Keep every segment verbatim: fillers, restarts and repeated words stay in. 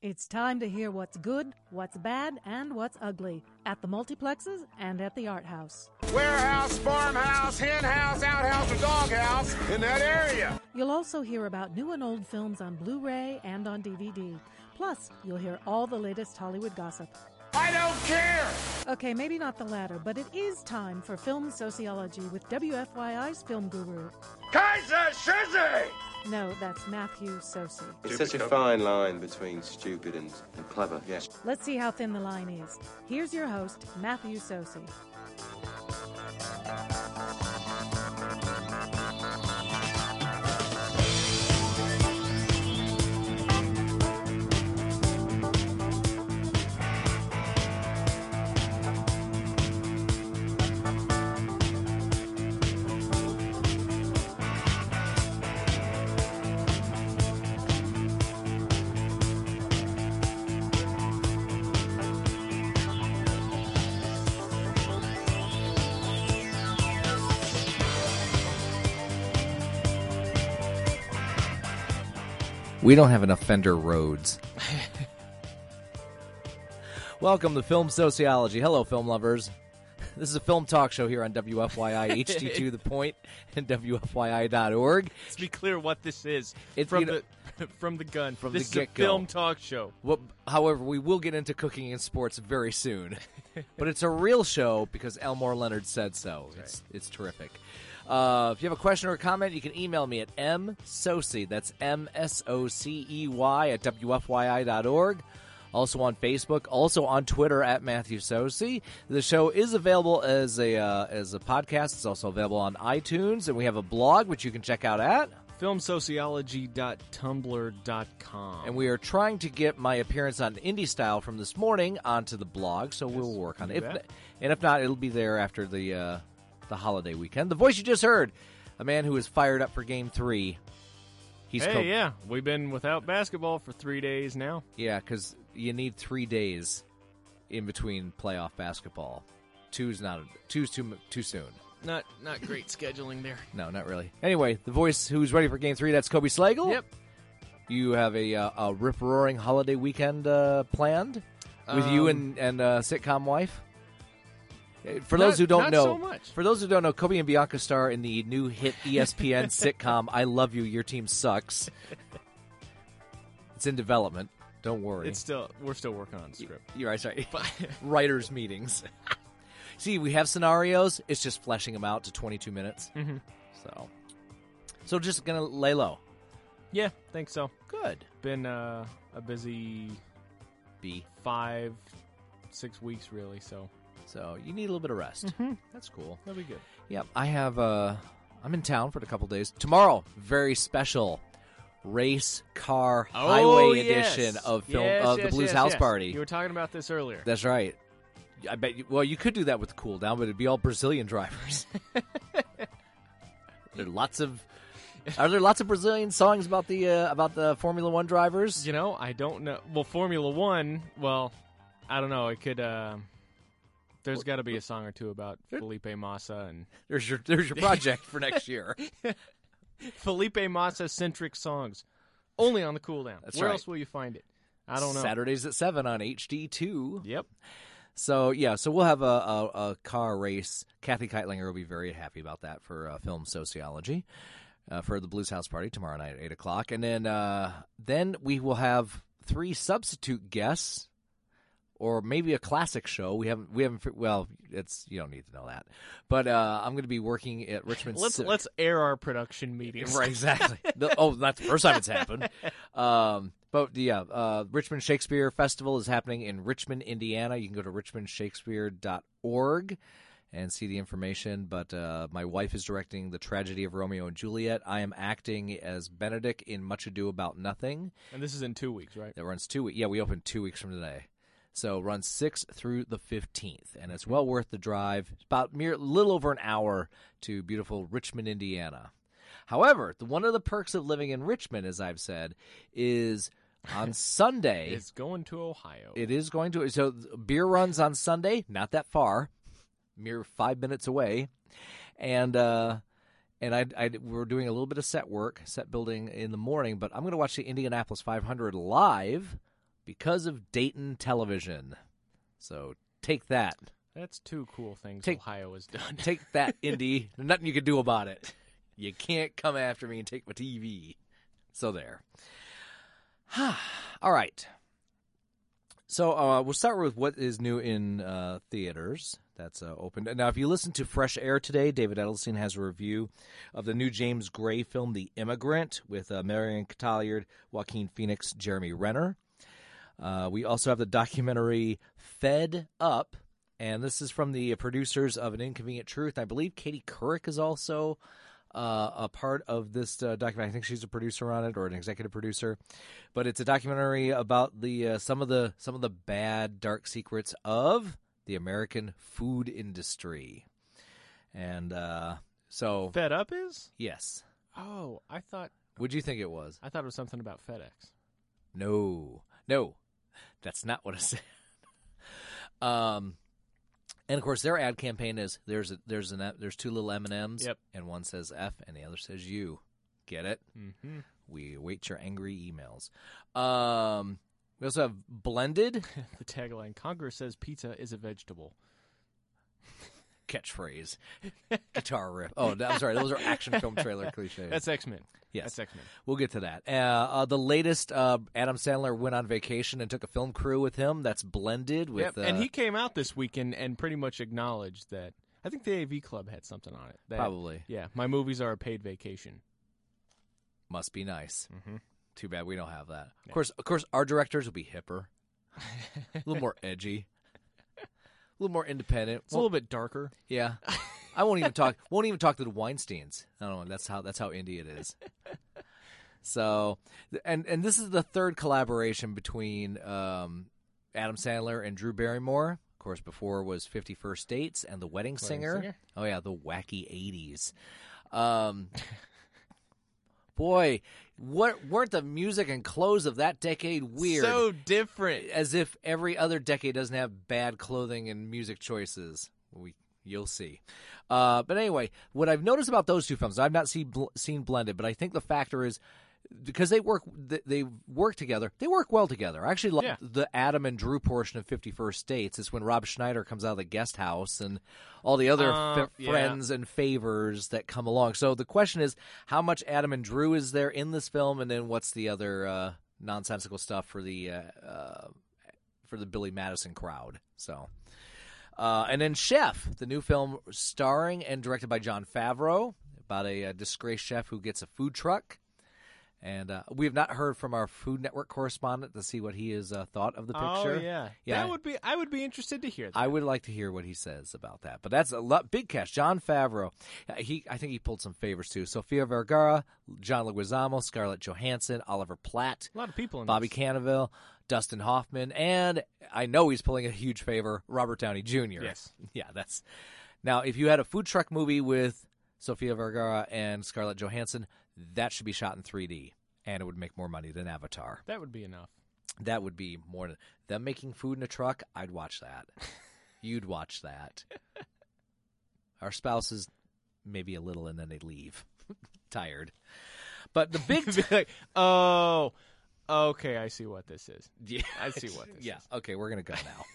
It's time to hear what's good, what's bad, and what's ugly at the multiplexes and at the art house. Warehouse, farmhouse, hen house, outhouse, or doghouse in that area. You'll also hear about new and old films on Blu-ray and on D V D. Plus, you'll hear all the latest Hollywood gossip. I don't care! Okay, maybe not the latter, but it is time for Film Sociology with W F Y I's film guru. Kaiser Shizzy! No, that's Matthew Sosi. It's such a fine line between stupid and, and clever, yes. Let's see how thin the line is. Here's your host, Matthew Sosi. We don't have enough Fender Rhodes. Welcome to Film Sociology. Hello, film lovers. This is a film talk show here on W F Y I H D two The Point and W F Y I dot org. Let's be clear what this is It's, from you know, the from the gun. from this the is get-go. a film talk show. Well, however, we will get into cooking and sports very soon. But it's a real show because Elmore Leonard said so. It's, it's terrific. Uh, if you have a question or a comment, you can email me at msocey, that's M S O C E Y, at W F Y I dot org. Also on Facebook, also on Twitter at Matthew Sosi. The show is available as a uh, as a podcast. It's also available on iTunes, and we have a blog, which you can check out at film sociology dot tumblr dot com. And we are trying to get my appearance on Indie Style from this morning onto the blog, so Yes, we'll work on do it. that. If, and if not, it'll be there after the uh, the holiday weekend. The voice you just heard, a man who is fired up for Game Three. He's hey, co- yeah, we've been without basketball for three days now. yeah, because you need three days in between playoff basketball. Two's not two's too too soon. Not not great scheduling there. No, not really. Anyway, the voice who's ready for Game Three, that's Kobe Slagle. Yep. You have a, uh, a rip-roaring holiday weekend uh, planned with you Um, and and uh, sitcom wife. For Not- those who don't not know, so much. for those who don't know, Kobe and Bianca star in the new hit E S P N sitcom "I Love You, Your Team Sucks." It's in development. Don't worry. It's still we're still working on the script. You're right. Sorry. Writers' meetings. See, we have scenarios. It's just fleshing them out to twenty-two minutes. Mhm. So, so just gonna lay low. Yeah, think so. Good. Been uh, a busy B. five, six weeks really. So So you need a little bit of rest. Mm-hmm. That's cool. that'll be good. Yeah, I have. Uh, I'm in town for a couple days. Tomorrow, very special race car highway yes. edition of film Yes, of the yes, Blues yes, House yes. Party. You were talking about this earlier. That's right. I bet. You, well, you could do that with the cool down, but it'd be all Brazilian drivers. There are lots of. Are there lots of Brazilian songs about the uh, about the Formula One drivers? You know, I don't know. Well, Formula One. Well, I don't know. It could. Uh, there's got to be a song or two about Felipe Massa and There's your there's your project for next year. Felipe Massa centric songs, only on the cool down. That's Where right. else will you find it? I don't know. Saturdays at seven on H D two. Yep. So, yeah, so we'll have a, a, a car race. Kathy Keitlinger will be very happy about that for uh, Film Sociology uh, for the Blues House Party tomorrow night at eight o'clock. And then uh, then we will have three substitute guests or maybe a classic show. We haven't, we haven't, well, it's, you don't need to know that. But uh, I'm going to be working at Richmond Let's Civic. let's air our production meetings. Right, exactly. The- oh, that's the first time it's happened. Um, but yeah, uh, Richmond Shakespeare Festival is happening in Richmond, Indiana. You can go to richmond shakespeare dot org and see the information. But uh, my wife is directing The Tragedy of Romeo and Juliet. I am acting as Benedict in Much Ado About Nothing. And this is in two weeks, right? That runs two weeks. Yeah, we open two weeks from today. So it runs sixth through the fifteenth, and it's well worth the drive. It's about mere little over an hour to beautiful Richmond, Indiana. However, the, one of the perks of living in Richmond, as I've said, is on Sunday. It's going to Ohio. It is going to. So beer runs on Sunday, not that far, mere five minutes away, and uh, and I, I we're doing a little bit of set work, set building in the morning. But I'm going to watch the Indianapolis five hundred live because of Dayton Television. So take that. That's two cool things Take- Ohio has done. Take that, Indy. There's nothing you can do about it. You can't come after me and take my T V. So there. All right. So uh, we'll start with what is new in uh, theaters. That's uh, open. Now, if you listen to Fresh Air today, David Edelstein has a review of the new James Gray film, The Immigrant, with uh, Marion Cotillard, Joaquin Phoenix, Jeremy Renner. Uh, we also have the documentary Fed Up, and this is from the producers of An Inconvenient Truth. I believe Katie Couric is also uh, a part of this uh, documentary. I think she's a producer on it, or an executive producer. But it's a documentary about the uh, some of the some of the bad, dark secrets of the American food industry. And uh, so, Fed Up is? yes. Oh, I thought What'd you think it was? I thought it was something about FedEx. No, no, that's not what I said. um, and of course, their ad campaign is there's a, there's an there's two little M and M's, Yep. and one says F and the other says U. Get it? Mm-hmm. We await your angry emails. Um, we also have Blended The tagline: Congress says pizza is a vegetable. catchphrase, guitar riff. Oh, I'm sorry, those are action film trailer cliches. That's X-Men. Yes. That's X-Men. We'll get to that. Uh, uh, the latest, uh, Adam Sandler went on vacation and took a film crew with him. That's Blended with. Yep. Uh, And he came out this weekend and pretty much acknowledged that. I think the A V Club had something on it. That, probably Yeah, my movies are a paid vacation. must be nice. Mm-hmm. Too bad we don't have that. Of Yeah. course, of course, our directors will be hipper, a little more edgy, a little more independent. It's a little bit darker. Yeah, I won't even talk. Won't even talk to the Weinsteins. I don't know. That's how. That's how indie it is. So, and and this is the third collaboration between um, Adam Sandler and Drew Barrymore. Of course, before was fifty First Dates and The Wedding, Singer. Singer. Oh yeah, the wacky eighties. Um, boy, what weren't the music and clothes of that decade weird? So different. As if every other decade doesn't have bad clothing and music choices. We you'll see. Uh, but anyway, what I've noticed about those two films, I've not seen bl- seen Blended, but I think the factor is because they work they work together. They work well together. I actually love Yeah. the Adam and Drew portion of fifty First Dates. It's when Rob Schneider comes out of the guest house and all the other Uh, f- yeah. friends and favors that come along. So the question is, how much Adam and Drew is there in this film, and then what's the other uh, nonsensical stuff for the uh, uh, for the Billy Madison crowd? So. Uh, and then Chef, the new film starring and directed by Jon Favreau about a, a disgraced chef who gets a food truck. And uh, we have not heard from our Food Network correspondent to see what he has uh, thought of the picture. Oh yeah, Yeah. That would be. I would be interested to hear that. I would like to hear what he says about that. But that's a lot, big cast. Jon Favreau, Uh, he I think he pulled some favors too. Sofia Vergara, John Leguizamo, Scarlett Johansson, Oliver Platt, a lot of people in Bobby this. Cannavale, Dustin Hoffman, and I know he's pulling a huge favor, Robert Downey Junior Yes. Yeah, that's now if you had a food truck movie with Sofia Vergara and Scarlett Johansson, that should be shot in three D, and it would make more money than Avatar. That would be enough. That would be more than them making food in a truck. I'd watch that. You'd watch that. Our spouses maybe a little, and then they leave tired. But the big Be like, oh, okay, I see what this is. yeah, I see what this yeah. is. Okay, we're gonna go now.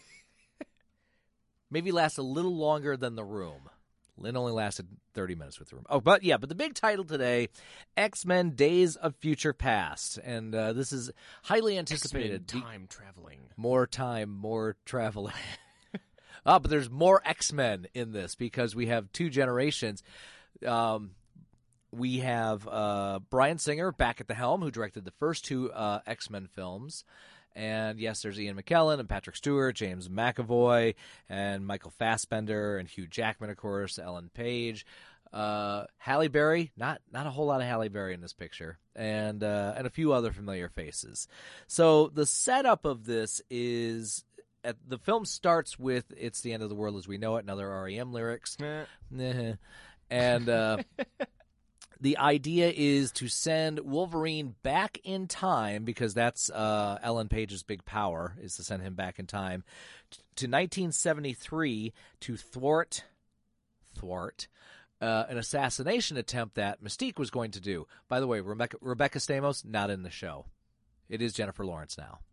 Maybe last a little longer than The Room. Lynn only lasted thirty minutes with The Room. Oh, but yeah, but the big title today, X-Men: Days of Future Past, and uh, this is highly anticipated. X-Men time traveling. More time, more traveling. Ah, but there's more X-Men in this because we have two generations. Um, we have uh, Bryan Singer back at the helm, who directed the first two uh, X-Men films. And yes, there's Ian McKellen and Patrick Stewart, James McAvoy, and Michael Fassbender, and Hugh Jackman, of course, Ellen Page. Uh, Halle Berry, not not a whole lot of Halle Berry in this picture, and uh, and a few other familiar faces. So the setup of this is, at, the film starts with "It's the End of the World as We Know It" and other R E M lyrics, Eh. and uh, the idea is to send Wolverine back in time, because that's uh, Ellen Page's big power, is to send him back in time t- to nineteen seventy-three to thwart thwart. Uh, an assassination attempt that Mystique was going to do. By the way, Rebecca, Rebecca Stamos, not in the show. It is Jennifer Lawrence now.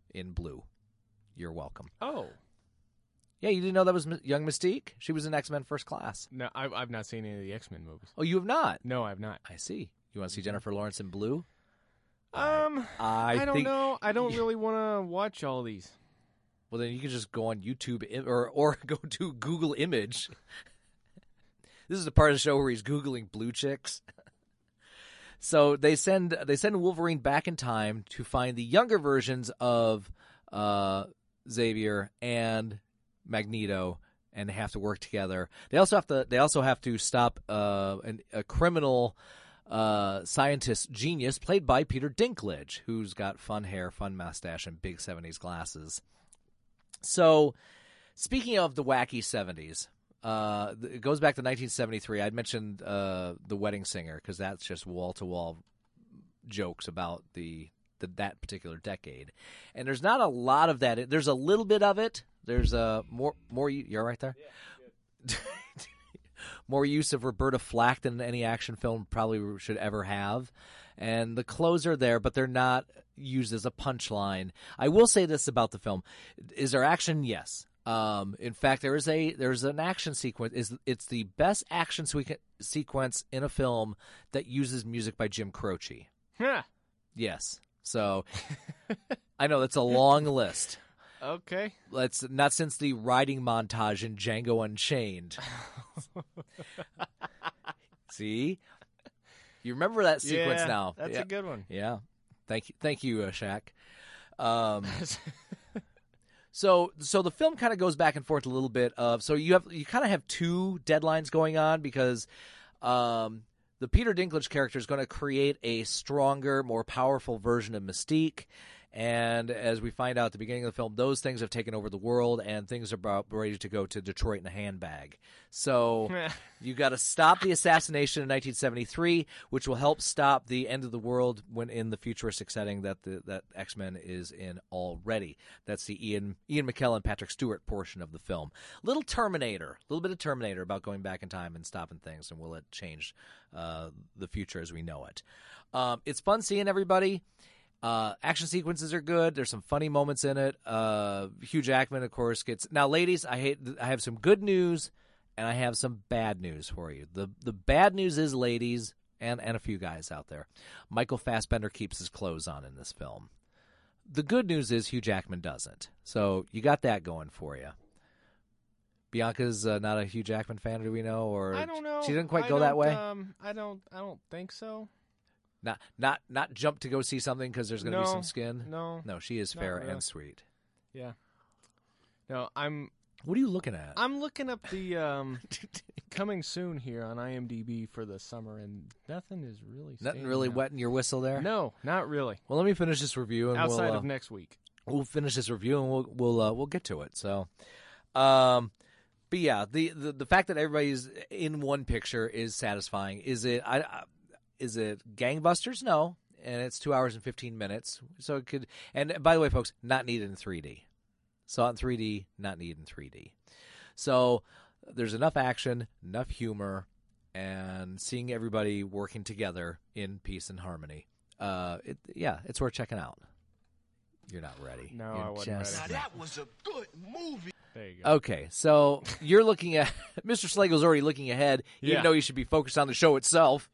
in Blue. You're welcome. Oh. Yeah, you didn't know that was M- young Mystique? She was in X-Men First Class. No, I've, I've not seen any of the X-Men movies. Oh, you have not? No, I've not. I see. You want to see Jennifer Lawrence in Blue? Um, I, I don't think, know. I don't really want to watch all these. Well, then you can just go on YouTube im- or or go to Google Image. This is the part of the show where he's Googling blue chicks. So they send they send Wolverine back in time to find the younger versions of uh, Xavier and Magneto, and they have to work together. They also have to they also have to stop uh, an, a criminal uh, scientist genius played by Peter Dinklage, who's got fun hair, fun mustache, and big seventies glasses. So, speaking of the wacky seventies, uh, it goes back to nineteen seventy-three. I'd mentioned uh, The Wedding Singer because that's just wall-to-wall jokes about the, the that particular decade. And there's not a lot of that. There's a little bit of it. There's uh, more. more. You're right there? Yeah, more use of Roberta Flack than any action film probably should ever have. And the clothes are there, but they're not used as a punchline. I will say this about the film: is there action? Yes. Um, in fact, there is a there's an action sequence. Is it's the best action sequ- sequence in a film that uses music by Jim Croce. Huh. Yes. So I know that's a long list. Okay. Let's not since the riding montage in Django Unchained. See. You remember that sequence yeah, now? That's yeah. a good one. Yeah, thank you, thank you, uh, Shaq. Um, so, so the film kind of goes back and forth a little bit. Of so you have you kind of have two deadlines going on because um, the Peter Dinklage character is going to create a stronger, more powerful version of Mystique. And as we find out at the beginning of the film, those things have taken over the world, and things are about ready to go to Detroit in a handbag. So you got to stop the assassination in nineteen seventy-three, which will help stop the end of the world when in the futuristic setting that the, that X-Men is in already. That's the Ian Ian McKellen, Patrick Stewart portion of the film. Little Terminator, a little bit of Terminator about going back in time and stopping things, and will it change uh, the future as we know it? Um, it's fun seeing everybody. Uh, action sequences are good. There's some funny moments in it. Uh, Hugh Jackman, of course, gets now. Ladies, I hate. I have some good news, and I have some bad news for you. the The bad news is, ladies, and and a few guys out there, Michael Fassbender keeps his clothes on in this film. The good news is Hugh Jackman doesn't. So you got that going for you. Bianca's uh, not a Hugh Jackman fan, do we know? Or I don't know. She didn't quite I go that way. Um, I don't. I don't think so. Not not not jump to go see something because there's going to no, be some skin. No, no, she is not fair really. and sweet. Yeah. No, I'm. What are you looking at? I'm looking up the um, coming soon here on IMDb for the summer, and nothing is really. Nothing standing really out. wetting your whistle there. No, not really. Well, let me finish this review, and Outside we'll, uh, of next week. We'll finish this review, and we'll we'll uh, we'll get to it. So, um, but yeah, the, the the fact that everybody's in one picture is satisfying. Is it? I, I is it gangbusters? No. And it's two hours and fifteen minutes, so it could. And by the way, folks, not needed in three D. Saw it in three D, not needed in three D. So there's enough action, enough humor, and seeing everybody working together in peace and harmony. Uh, it, yeah, it's worth checking out. You're not ready. No, You're I wasn't just ready. Now that was a good movie. There you go. Okay, so you're looking at Mister Slagle's already looking ahead, even Yeah. though you should be focused on the show itself.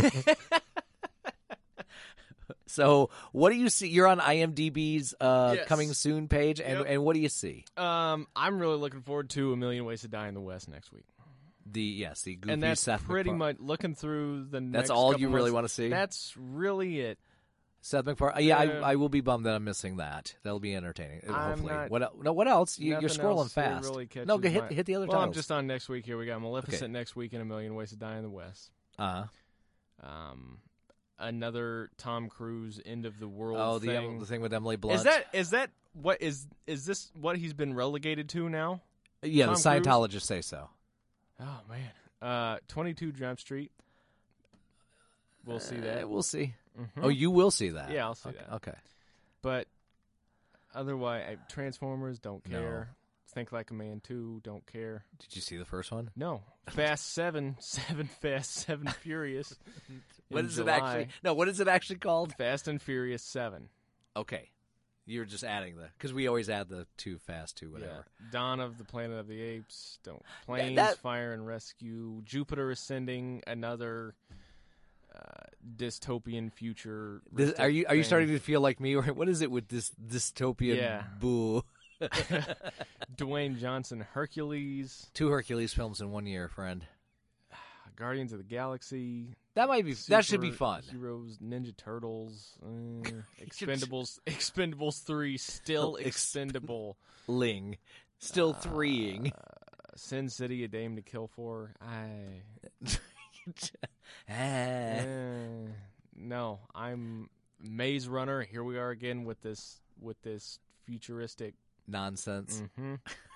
So, what do you see? You're on IMDb's uh, Yes. coming soon page, and, Yep. and what do you see? Um, I'm really looking forward to A Million Ways to Die in the West next week, The yes, the goofy and that's Seth pretty MacFar- much looking through the. That's next all couple you really months. want to see. That's really it. Seth MacFarlane. Yeah, Yeah. I, I will be bummed that I'm missing that. That'll be entertaining. uh, I'm hopefully, not- what el- no? What else? You, you're Nothing scrolling else that fast. Really catches no, go hit my- hit the other Well, I'm titles. just on next week. Here we got Maleficent Okay. next week and A Million Ways to Die in the West. uh Um, another Tom Cruise End of the World oh, the thing. the thing with Emily Blunt. Is that is that what is is this what he's been relegated to now? yeah? Tom the Cruise? Scientologists say so. Oh man, uh, twenty-two Jump Street. We'll see Uh, that. we'll see. Mhm. Oh, you will see that. Yeah, I'll see okay. that. Okay. But otherwise, I, Transformers don't No. care. Think Like a Man two don't care. Did you see the first one? No, Fast Seven, Seven Fast, Seven Furious. What in is it July. actually? No, what is it actually called? Fast and Furious Seven. Okay. You're just adding the because we always add the too fast to whatever. Yeah. Dawn of the Planet of the Apes. Don't Planes, that- Fire and Rescue. Jupiter Ascending. Another uh, dystopian future. This, are you are you thing. starting to feel like me? Or what is it with this dystopian Yeah. boo? Dwayne Johnson, Hercules, Two Hercules films in one year, friend. Guardians of the Galaxy. That might be. that should be fun. Heroes, Ninja Turtles, uh, Expendables, Expendables three, still Ex- expendable. Ling, still threeing. Uh, Sin City, A Dame to Kill For. I. Ah. Eh, no, I'm Maze Runner. Here we are again with this with this futuristic Nonsense. Mm-hmm.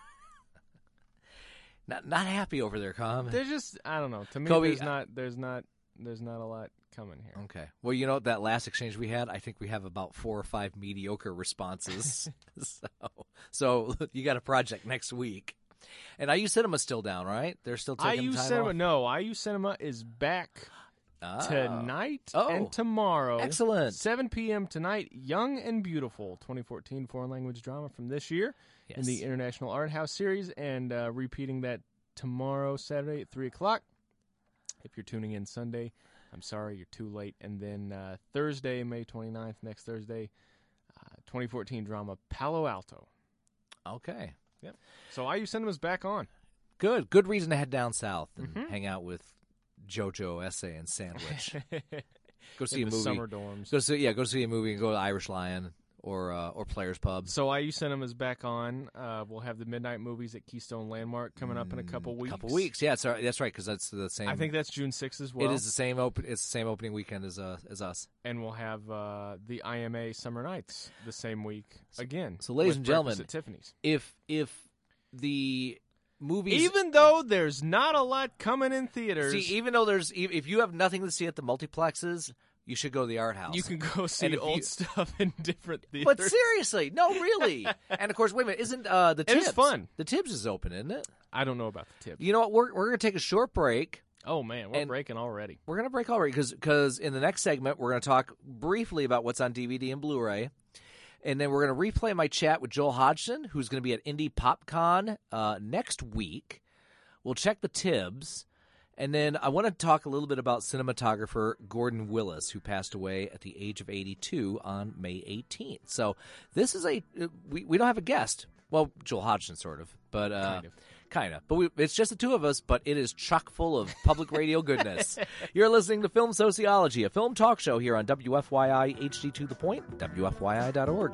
Not not happy over there, Com. There's just I don't know. To me, Kobe, there's I- not there's not there's not a lot coming here. Okay. Well, you know that last exchange we had, I think we have about four or five mediocre responses. so, so you got a project next week. And I U Cinema's still down, right? They're still I taking U time Cinema, off? no, I U Cinema is back Oh. tonight Oh. and tomorrow. Excellent. seven p.m. tonight. Young and Beautiful, twenty fourteen foreign language drama from this year Yes. in the International Art House series, and uh, repeating that tomorrow, Saturday at three o'clock. If you're tuning in Sunday, I'm sorry, you're too late. And then uh, Thursday, May twenty-ninth, next Thursday, uh, twenty fourteen drama Palo Alto. Okay. Yep. So I U Cinema's back on. Good. Good reason to head down south and Mhm. hang out with JoJo, Essay, and Sandwich. Go see In a the movie. summer dorms. Go see yeah. Go see a movie and go to Irish Lion or uh, or Players Pub. So I U Cinema's back on. Uh, we'll have the midnight movies at Keystone Landmark coming up in a couple weeks. A couple weeks. Yeah, sorry, that's right because that's the same. I think that's June sixth as well. it is the same open. It's the same opening weekend as uh, as us. And we'll have uh, the I M A Summer Nights the same week again. so ladies with and gentlemen, Breakfast at Tiffany's. If if the movies Even though there's not a lot coming in theaters, see, even though there's e- if you have nothing to see at the multiplexes, you should go to the art house. you can go see And if old you- stuff in different theaters. But seriously, no, really. And of course, wait a minute, isn't uh, the It Tibbs is fun. The Tibbs is open, isn't it? I don't know about the tip. You know what? We're we're gonna take a short break. Oh man, we're And- breaking already. We're gonna break already because because in the next segment we're gonna talk briefly about what's on D V D and Blu-ray. And then we're going to replay my chat with Joel Hodgson, who's going to be at Indie PopCon uh, next week. We'll check the Tibbs. And then I want to talk a little bit about cinematographer Gordon Willis, who passed away at the age of eighty-two on May eighteenth. So this is a we, – we don't have a guest. Well, Joel Hodgson sort of, but uh, Kind of. Kind of. But we, it's just the two of us, but it is chock full of public radio goodness. You're listening to Film Sociology, a film talk show here on W F Y I H D to the Point, W F Y I dot org.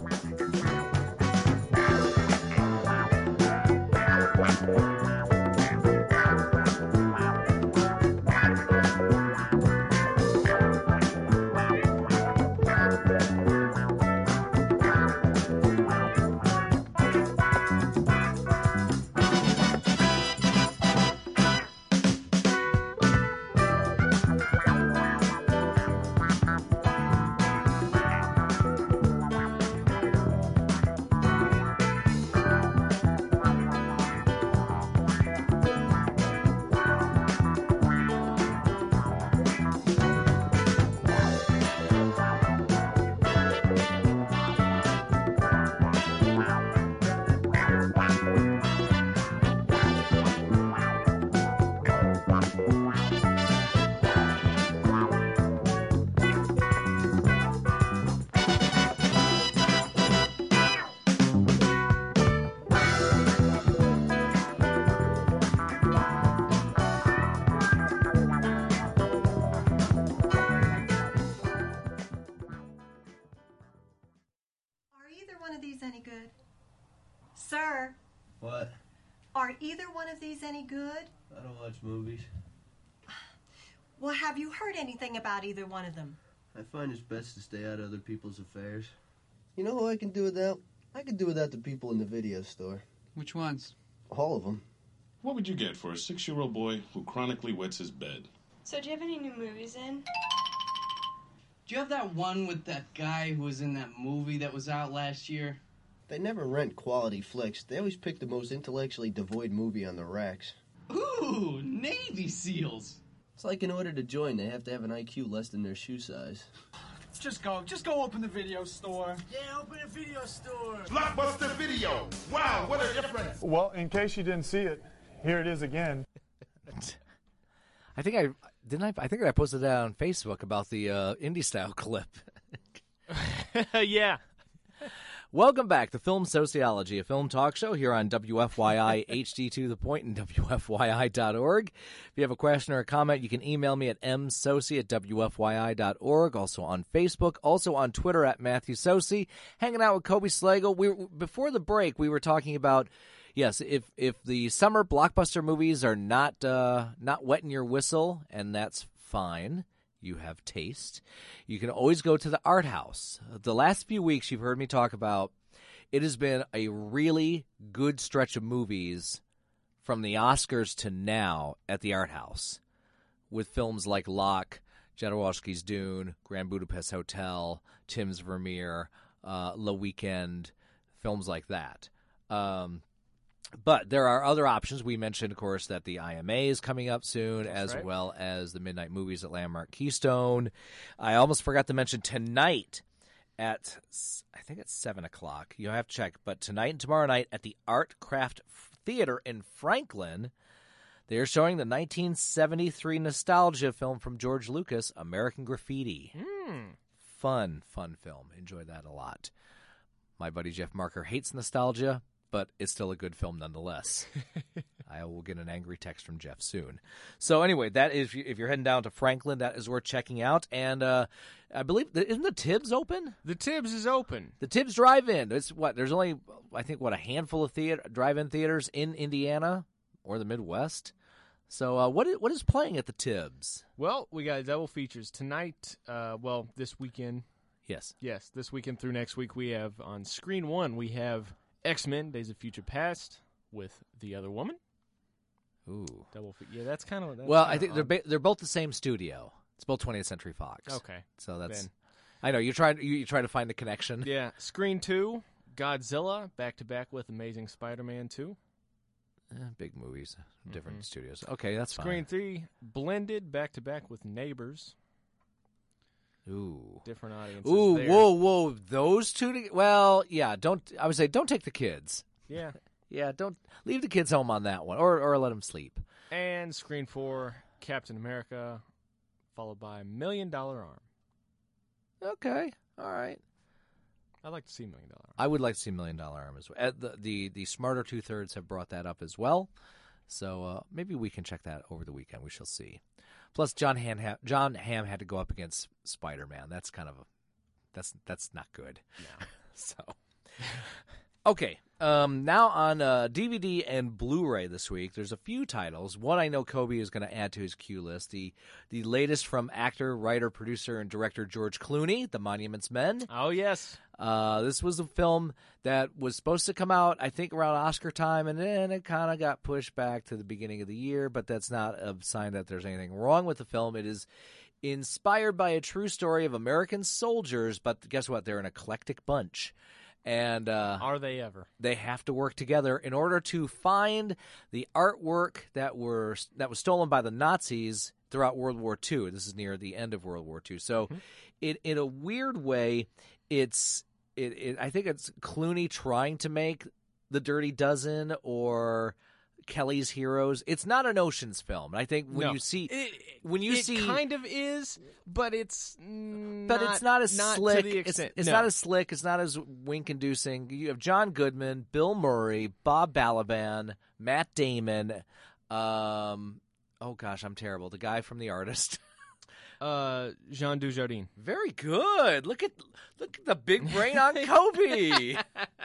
Are either one of these any good? Sir, What? are either one of these any good? I don't watch movies. Well, have you heard anything about either one of them? I find it's best to stay out of other people's affairs. You know who I can do without? I can do without the people in the video store. Which ones? All of them. What would you get for a six-year-old boy who chronically wets his bed? So do you have any new movies in? Do you have that one with that guy who was in that movie that was out last year? They never rent quality flicks. They always pick the most intellectually devoid movie on the racks. Ooh, Navy SEALs. It's like in order to join, they have to have an I Q less than their shoe size. just go. Just go open the video store. Yeah, open a video store. Blockbuster Video. Wow, what a difference. Well, in case you didn't see it, here it is again. I think I didn't. I, I think I posted that on Facebook about the uh, indie style clip. Yeah. Welcome back to Film Sociology, a film talk show here on W F Y I H D to the point and W F Y I dot org. If you have a question or a comment, you can email me at m soci at W F Y I dot org. Also on Facebook, also on Twitter at Matthew Soci. Hanging out with Kobe Slagle. We were, before the break, we were talking about, yes, if if the summer blockbuster movies are not uh, not wetting your whistle, and that's fine. You have taste. You can always go to the art house. The last few weeks you've heard me talk about, it has been a really good stretch of movies from the Oscars to now at the art house, with films like Locke, Jodorowsky's Dune, Grand Budapest Hotel, Tim's Vermeer, uh, Le Weekend, films like that. Um, But there are other options. We mentioned, of course, that the I M A is coming up soon, That's as right. well as the Midnight Movies at Landmark Keystone. I almost forgot to mention tonight at, I think it's seven o'clock. You have to check. But tonight and tomorrow night at the Art Craft Theater in Franklin, they're showing the nineteen seventy-three nostalgia film from George Lucas, American Graffiti. Mm. Fun, fun film. Enjoyed that a lot. My buddy Jeff Marker hates nostalgia, but it's still a good film nonetheless. I will get an angry text from Jeff soon. So anyway, that is, if you're heading down to Franklin, that is worth checking out. And uh, I believe, isn't the Tibbs open? The Tibbs is open. The Tibbs Drive-In. It's what? There's only, I think, what, a handful of theater, drive-in theaters in Indiana or the Midwest. So uh, what is, what is playing at the Tibbs? Well, we got double features tonight. Uh, well, this weekend. Yes. Yes, this weekend through next week, we have on Screen One, we have X-Men, Days of Future Past with The Other Woman. Ooh. Double fe- Yeah, that's kind of... Well, I think they're ba- they're both the same studio. It's both twentieth Century Fox. Okay. So that's... Then. I know, you try, you, you try to find the connection. Yeah. Screen Two, Godzilla, back-to-back with Amazing Spider-Man two. Eh, big movies, different Mhm. studios. Okay, that's Screen fine. Three, Blended, back-to-back with Neighbors. Ooh. Different audiences Ooh, there. whoa, whoa. Those two... To, well, yeah, don't... I would say don't take the kids. Yeah. Yeah, don't... Leave the kids home on that one, or or let them sleep. And Screen Four, Captain America, followed by Million Dollar Arm. Okay, all right. I'd like to see Million Dollar Arm. I would like to see Million Dollar Arm as well. Uh, The, the, the Smarter Two-Thirds have brought that up as well. So uh, maybe we can check that over the weekend. We shall see. Plus, John Hamm, ha- John Hamm had to go up against Spider-Man. That's kind of a... That's, that's not good. No. So... Okay, um, now on uh, D V D and Blu-ray this week, there's a few titles. One I know Kobe is going to add to his queue list. The the latest from actor, writer, producer, and director George Clooney, The Monuments Men. Oh, yes. Uh, this was a film that was supposed to come out, I think, around Oscar time, and then it kind of got pushed back to the beginning of the year, but that's not a sign that there's anything wrong with the film. It is inspired by a true story of American soldiers, but guess what? They're an eclectic bunch. And uh, Are they ever? They have to work together in order to find the artwork that were that was stolen by the Nazis throughout World War Two. This is near the end of World War Two. So, mm-hmm. it, in a weird way, it's it, it. I think it's Clooney trying to make The Dirty Dozen or Kelly's Heroes. It's not an Ocean's film. I think when no. you see it, when you it see kind of is, but it's not, but it's not as not slick. To the extent. It's, it's no. not as slick. It's not as wink-inducing. You have John Goodman, Bill Murray, Bob Balaban, Matt Damon. Um, oh gosh, I'm terrible. The guy from The Artist. Uh, Jean Dujardin. Very good. Look at look at the big brain on Kobe.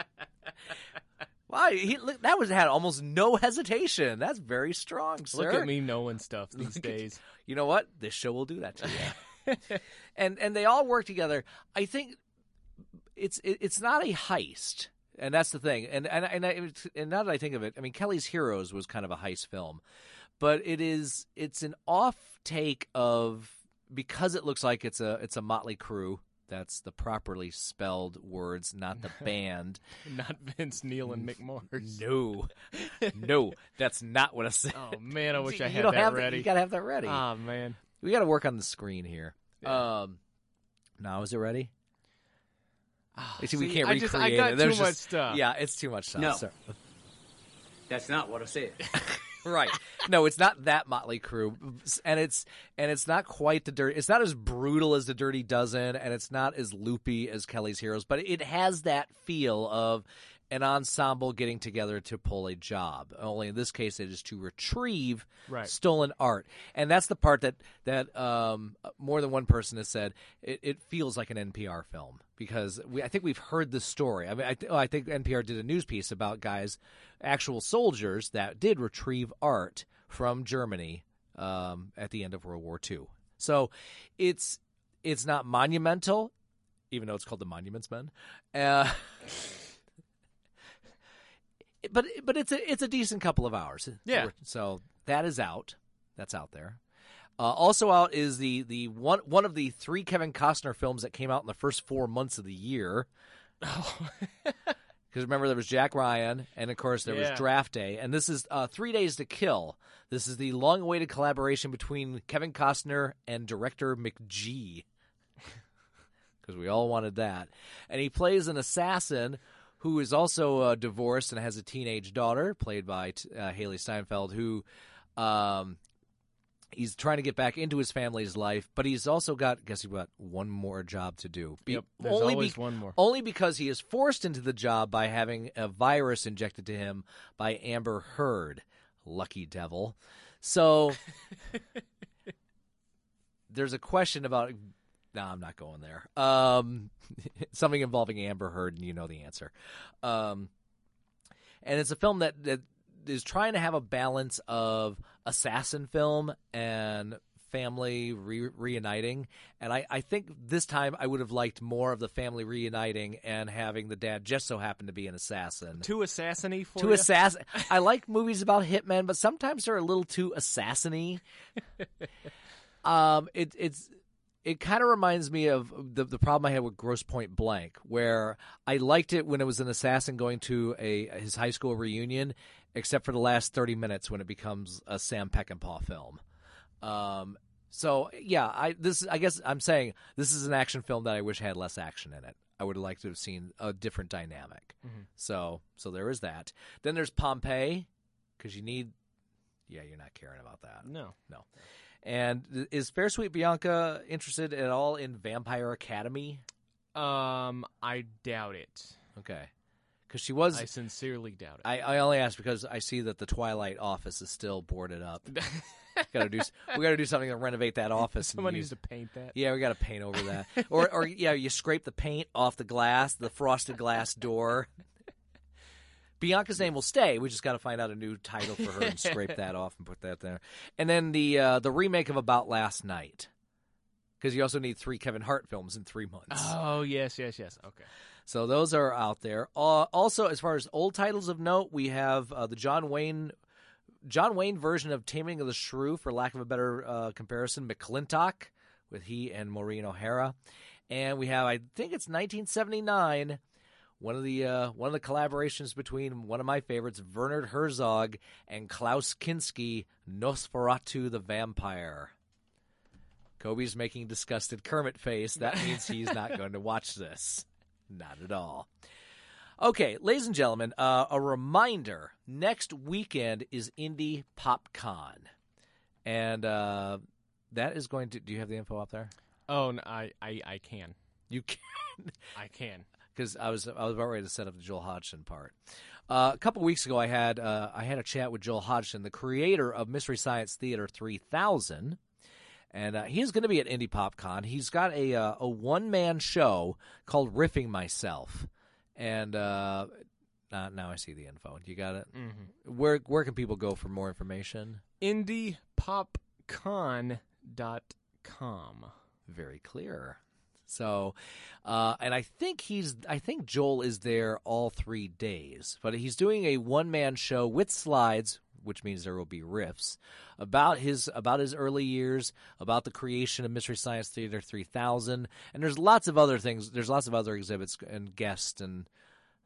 Wow, he, look, that was had almost no hesitation. That's very strong, sir. Look at me knowing stuff these Look days. At, you know what? This show will do that to you. and and they all work together. I think it's it, it's not a heist, and that's the thing. And and and, I, and now that I think of it, I mean, Kelly's Heroes was kind of a heist film, but it is it's an off take of because it looks like it's a it's a motley crew. That's the properly spelled words, not the band. Not Vince Neil and Mick Mars. No. No, that's not what I said. Oh, man, I wish I you had don't that have ready. You got to have that ready. Oh, man. We got to work on the screen here. Yeah. Um, Now is it ready? Oh, You see, see, we can't I recreate just- I got it. There's too much just- stuff. Yeah, it's too much stuff. No. Sorry. That's not what I said. Right. No, it's not that Motley Crue, and it's and it's not quite the dirty. It's not as brutal as the Dirty Dozen, and it's not as loopy as Kelly's Heroes, but it has that feel of an ensemble getting together to pull a job. Only in this case, it is to retrieve Right. stolen art, and that's the part that that um, more than one person has said. It, it feels like an N P R film because we, I think we've heard this story. I mean, I, th- oh, I think N P R did a news piece about guys, actual soldiers that did retrieve art from Germany um, at the end of World War Two. So it's it's not monumental, even though it's called the Monuments Men. Uh, But but it's a it's a decent couple of hours. Yeah. So that is out. That's out there. Uh, also out is the the one one of the three Kevin Costner films that came out in the first four months of the year. Oh. Because remember, there was Jack Ryan, and of course there Yeah. was Draft Day, and this is uh, Three Days to Kill. This is the long-awaited collaboration between Kevin Costner and director McG. Because we all wanted that, and he plays an assassin who is also uh, divorced and has a teenage daughter, played by uh, Haley Steinfeld, who um, he's trying to get back into his family's life, but he's also got, guess he's got one more job to do. Be- Yep, there's only always one more. Only because he is forced into the job by having a virus injected to him by Amber Heard. Lucky devil. So there's a question about... No, I'm not going there. Um, something involving Amber Heard, and you know the answer. Um, and it's a film that, that is trying to have a balance of assassin film and family re- reuniting. And I, I think this time I would have liked more of the family reuniting and having the dad just so happen to be an assassin. Too assassin-y for Too you? assassin. I like movies about hitmen, but sometimes they're a little too assassin-y. um, it, it's... It kind of reminds me of the the problem I had with Grosse Pointe Blank, where I liked it when it was an assassin going to a his high school reunion, except for the last thirty minutes when it becomes a Sam Peckinpah film. Um, so yeah, I this I guess I'm saying this is an action film that I wish had less action in it. I would have liked to have seen a different dynamic. Mhm. So so there is that. Then there's Pompeii, because you need. Yeah, you're not caring about that. No, no. And is Fair Sweet Bianca interested at all in Vampire Academy? Um, I doubt it. Okay, because she was. I sincerely doubt it. I, I only asked because I see that the Twilight office is still boarded up. Got to do. We got to do something to renovate that office. Someone use, needs to paint that. Yeah, we got to paint over that, or or yeah, you scrape the paint off the glass, the frosted glass door. Bianca's name will stay. We just got to find out a new title for her and scrape that off and put that there. And then the uh, the remake of About Last Night, because you also need three Kevin Hart films in three months. Oh, yes, yes, yes. Okay. So those are out there. Uh, also, as far as old titles of note, we have uh, the John Wayne John Wayne version of Taming of the Shrew, for lack of a better uh, comparison, McClintock, with he and Maureen O'Hara. And we have, I think it's nineteen seventy-nine, One of the uh, one of the collaborations between one of my favorites, Werner Herzog, and Klaus Kinski, Nosferatu the Vampire. Kobe's making disgusted Kermit face. That means he's not going to watch this. Not at all. Okay, ladies and gentlemen, uh, a reminder. Next weekend is Indie PopCon. And uh, that is going to... Do you have the info up there? Oh, no, I, I, I can. You can? I can. Because I was I was about ready to set up the Joel Hodgson part. Uh, a couple weeks ago, I had uh, I had a chat with Joel Hodgson, the creator of Mystery Science Theater three thousand, and uh, he's going to be at Indie PopCon. He's got a uh, a one man show called Riffing Myself, and uh, uh, now I see the info. You got it. Mm-hmm. Where where can people go for more information? indie popcon dot com. Very clear. So, uh, and I think he's, I think Joel is there all three days, but he's doing a one-man show with slides, which means there will be riffs, about his, about his early years, about the creation of Mystery Science Theater three thousand, and there's lots of other things, there's lots of other exhibits and guests and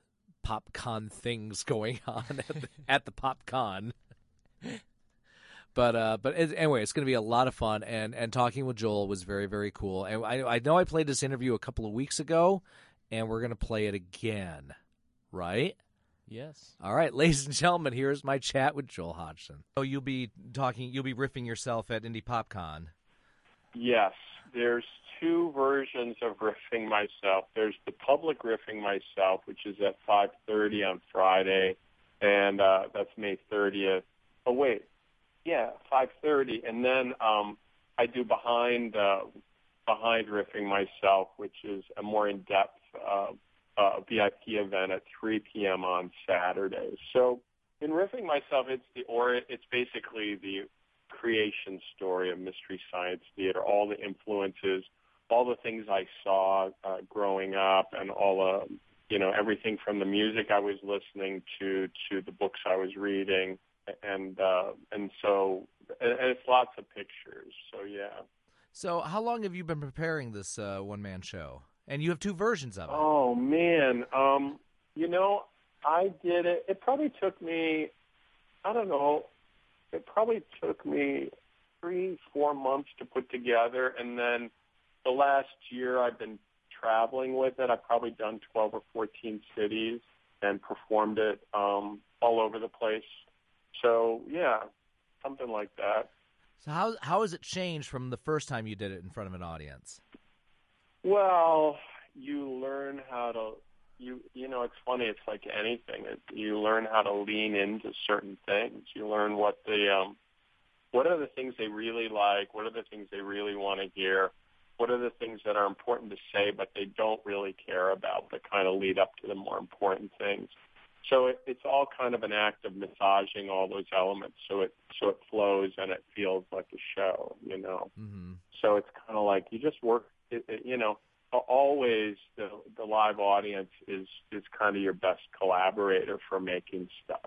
PopCon things going on at the, at the PopCon. But uh, but it, anyway, it's going to be a lot of fun, and, and talking with Joel was very, very cool. And I I know I played this interview a couple of weeks ago, and we're going to play it again, right? Yes. All right, ladies and gentlemen, here's my chat with Joel Hodgson. So you'll be talking, you'll be riffing yourself at Indie PopCon. Yes, there's two versions of riffing myself. There's the public riffing myself, which is at five thirty on Friday, and uh, that's May thirtieth. Oh wait. Yeah, five thirty, and then um, I do behind uh, behind riffing myself, which is a more in-depth uh, uh, V I P event at three p.m. on Saturday. So in riffing myself, it's the or it's basically the creation story of Mystery Science Theater, all the influences, all the things I saw uh, growing up, and all the you know everything from the music I was listening to to the books I was reading. And uh, and so and it's lots of pictures. So yeah. So how long have you been preparing this uh, one man show? And you have two versions of it. Oh man, um, you know, I did it. It probably took me, I don't know, it probably took me three, four months to put together, and then the last year I've been traveling with it. I've probably done twelve or fourteen cities and performed it um, all over the place. So, yeah, something like that. So how how has it changed from the first time you did it in front of an audience? Well, you learn how to, you you know, it's funny. It's like anything. It, you learn how to lean into certain things. You learn what the, um, what are the things they really like? What are the things they really want to hear? What are the things that are important to say but they don't really care about, but kind of lead up to the more important things? So it, it's all kind of an act of massaging all those elements, so it so it flows and it feels like a show, you know. Mm-hmm. So it's kind of like you just work, it, it, you know. Always the the live audience is is kind of your best collaborator for making stuff.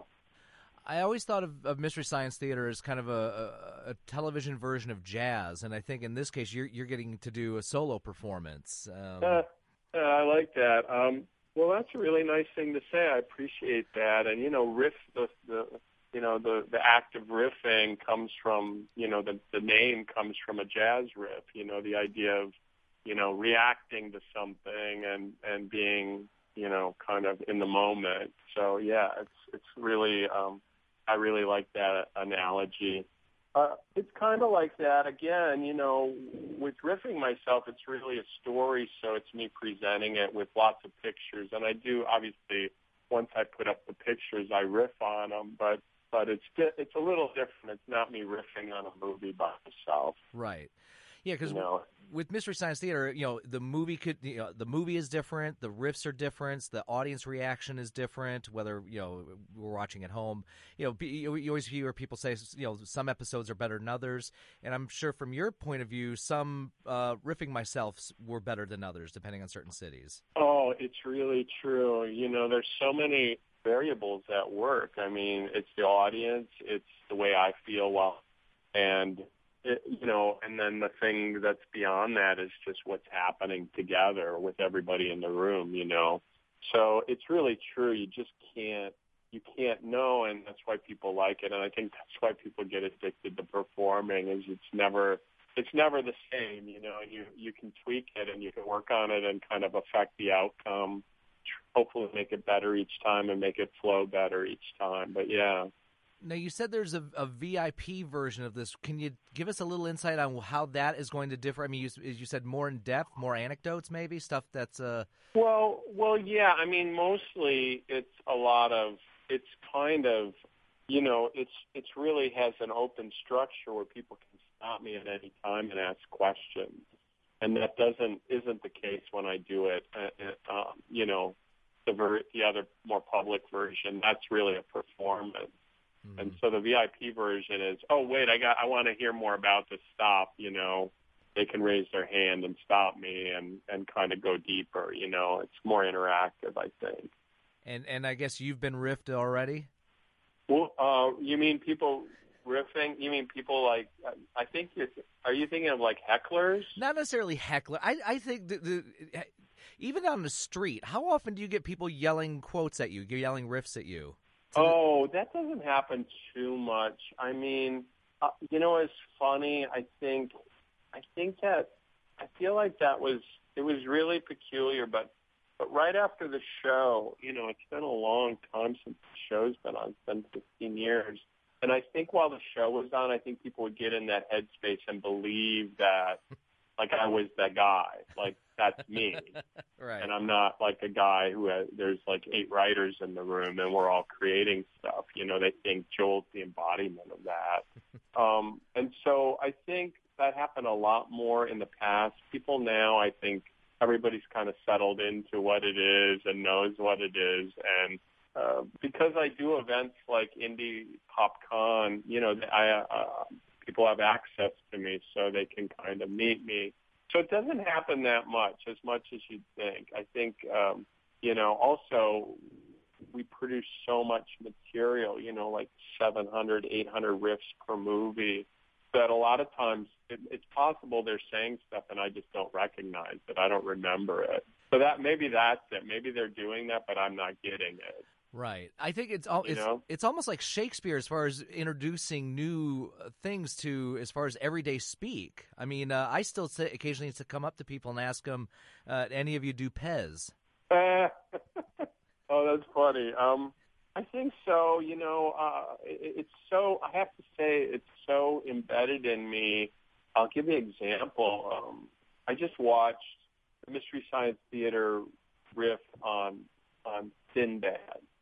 I always thought of, of Mystery Science Theater as kind of a, a, a television version of jazz, and I think in this case you're you're getting to do a solo performance. Um, uh, uh, I like that. Um, Well, that's a really nice thing to say. I appreciate that. And, you know, riff, the, the you know, the, the act of riffing comes from, you know, the, the name comes from a jazz riff, you know, the idea of, you know, reacting to something and, and being, you know, kind of in the moment. So, yeah, it's, it's really, um, I really like that analogy. Uh, it's kind of like that. Again, you know, with riffing myself, it's really a story, so it's me presenting it with lots of pictures. And I do, obviously, once I put up the pictures, I riff on them, but but it's it's a little different. It's not me riffing on a movie by myself. Right. Yeah, because you know, with Mystery Science Theater, you know, the movie could, you know, the movie is different, the riffs are different, the audience reaction is different. Whether you know we're watching at home, you know, you always hear people say, you know, some episodes are better than others, and I'm sure from your point of view, some uh, riffing myself were better than others, depending on certain cities. Oh, it's really true. You know, there's so many variables at work. I mean, it's the audience, it's the way I feel while, and. It, you know, and then the thing that's beyond that is just what's happening together with everybody in the room, you know. So it's really true. You just can't, you can't know, and that's why people like it. And I think that's why people get addicted to performing. Is it's never, it's never the same, you know. You you can tweak it and you can work on it and kind of affect the outcome. Hopefully, make it better each time and make it flow better each time. But yeah. Now, you said there's a, a V I P version of this. Can you give us a little insight on how that is going to differ? I mean, you, you said more in depth, more anecdotes, maybe stuff that's. Uh... Well, well, yeah. I mean, mostly it's a lot of. It's kind of, you know, it's it's really has an open structure where people can stop me at any time and ask questions, and that doesn't isn't the case when I do it. Uh, uh, you know, the ver- the other more public version. That's really a performance. And so the V I P version is, oh, wait, I got, I want to hear more about this. Stop, you know, they can raise their hand and stop me and, and kind of go deeper, you know. It's more interactive, I think. And and I guess you've been riffed already? Well, uh, you mean people riffing? You mean people like, I think, you're, are you thinking of like hecklers? Not necessarily heckler. I, I think the, the, even on the street, how often do you get people yelling quotes at you, yelling riffs at you? Oh, that doesn't happen too much. I mean, Uh, you know, it's funny. I think, I think that, I feel like that was, it was really peculiar, but, but right after the show, you know, it's been a long time since the show's been on. It's been fifteen years. And I think while the show was on, I think people would get in that headspace and believe that, like, I was that guy. Like, that's me. Right. And I'm not like a guy who has, there's like eight writers in the room and we're all creating stuff. You know, they think Joel's the embodiment of that. um, and so I think that happened a lot more in the past. People now, I think everybody's kind of settled into what it is and knows what it is. And uh, because I do events like Indie Pop Con, you know, I, uh, people have access to me so they can kind of meet me. So it doesn't happen that much, as much as you'd think. I think, um, you know, also we produce so much material, you know, like seven hundred, eight hundred riffs per movie, that a lot of times it, it's possible they're saying stuff and I just don't recognize it. I don't remember it. So that maybe that's it. Maybe they're doing that, but I'm not getting it. Right. I think it's all, it's, it's almost like Shakespeare as far as introducing new things to as far as everyday speak. I mean, uh, I still say occasionally to come up to people and ask them, uh, any of you do Pez? Uh, oh, that's funny. Um, I think so. You know, uh, it, it's so, I have to say, it's so embedded in me. I'll give you an example. Um, I just watched the Mystery Science Theater riff on, on Sinbad.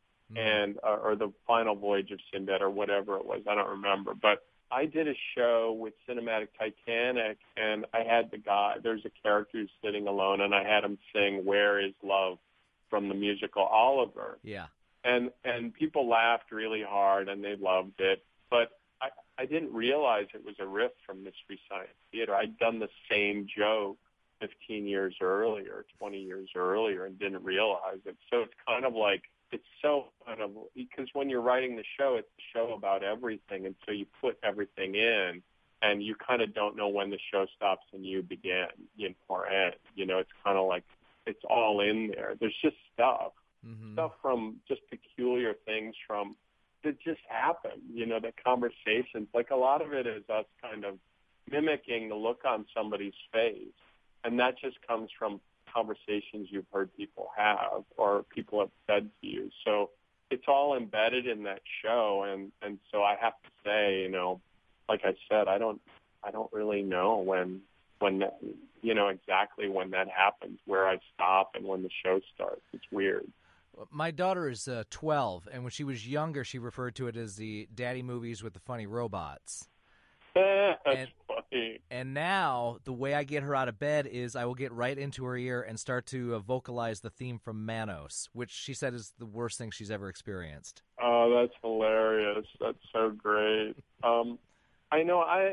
And uh, or the final voyage of Sinbad or whatever it was, I don't remember. But I did a show with Cinematic Titanic, and I had the guy. There's a character who's sitting alone, and I had him sing "Where Is Love" from the musical Oliver. Yeah. And and people laughed really hard, and they loved it. But I I didn't realize it was a riff from Mystery Science Theater. I'd done the same joke fifteen years earlier, twenty years earlier, and didn't realize it. So it's kind of like. It's so kind of because when you're writing the show, it's a show about everything, and so you put everything in, and you kind of don't know when the show stops and you begin, you know, or end. You know, it's kind of like it's all in there. There's just stuff, mm-hmm. stuff from just peculiar things from that just happen. You know, the conversations. Like a lot of it is us kind of mimicking the look on somebody's face, and that just comes from conversations you've heard people have or people have said to you. So it's all embedded in that show. And, and so I have to say, you know, like I said, I don't, I don't really know when, when, that, you know, exactly when that happens, where I stop and when the show starts. It's weird. My daughter is uh, twelve, and when she was younger, she referred to it as the daddy movies with the funny robots. That's and, funny. And now the way I get her out of bed is I will get right into her ear and start to uh, vocalize the theme from Manos, which she said is the worst thing she's ever experienced. Oh, that's hilarious. That's so great. Um, I know I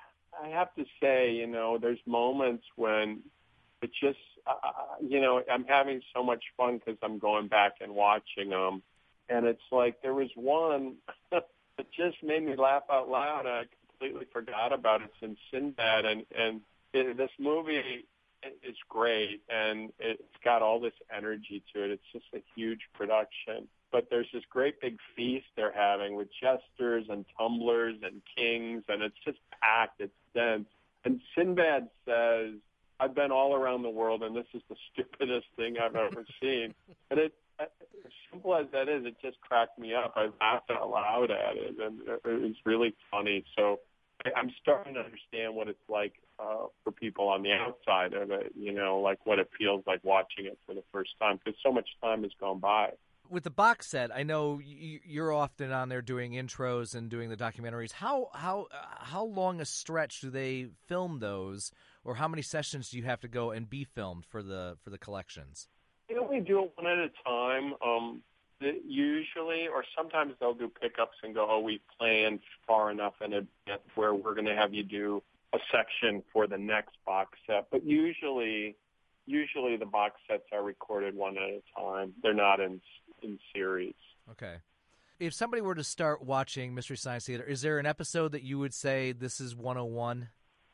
I have to say, you know, there's moments when it just, uh, you know, I'm having so much fun because I'm going back and watching them. And it's like there was one that just made me laugh out loud. I completely forgot about it. It's in Sinbad, and and it, this movie is great, and it's got all this energy to it. It's just a huge production, but there's this great big feast they're having with jesters and tumblers and kings, and it's just packed. It's dense. And Sinbad says, "I've been all around the world, and this is the stupidest thing I've ever seen." And it, as simple as that is, it just cracked me up. I laughed out loud at it, and it was really funny. So I'm starting to understand what it's like uh, for people on the outside of it, you know, like what it feels like watching it for the first time, because so much time has gone by. With the box set, I know you're often on there doing intros and doing the documentaries. How how uh, how long a stretch do they film those, or how many sessions do you have to go and be filmed for the for the collections? You know, we do it one at a time. Um, usually, or sometimes they'll do pickups and go, oh, we planned far enough in advance where we're going to have you do a section for the next box set. But usually, usually the box sets are recorded one at a time. They're not in in series. Okay. If somebody were to start watching Mystery Science Theater, is there an episode that you would say this is one oh one?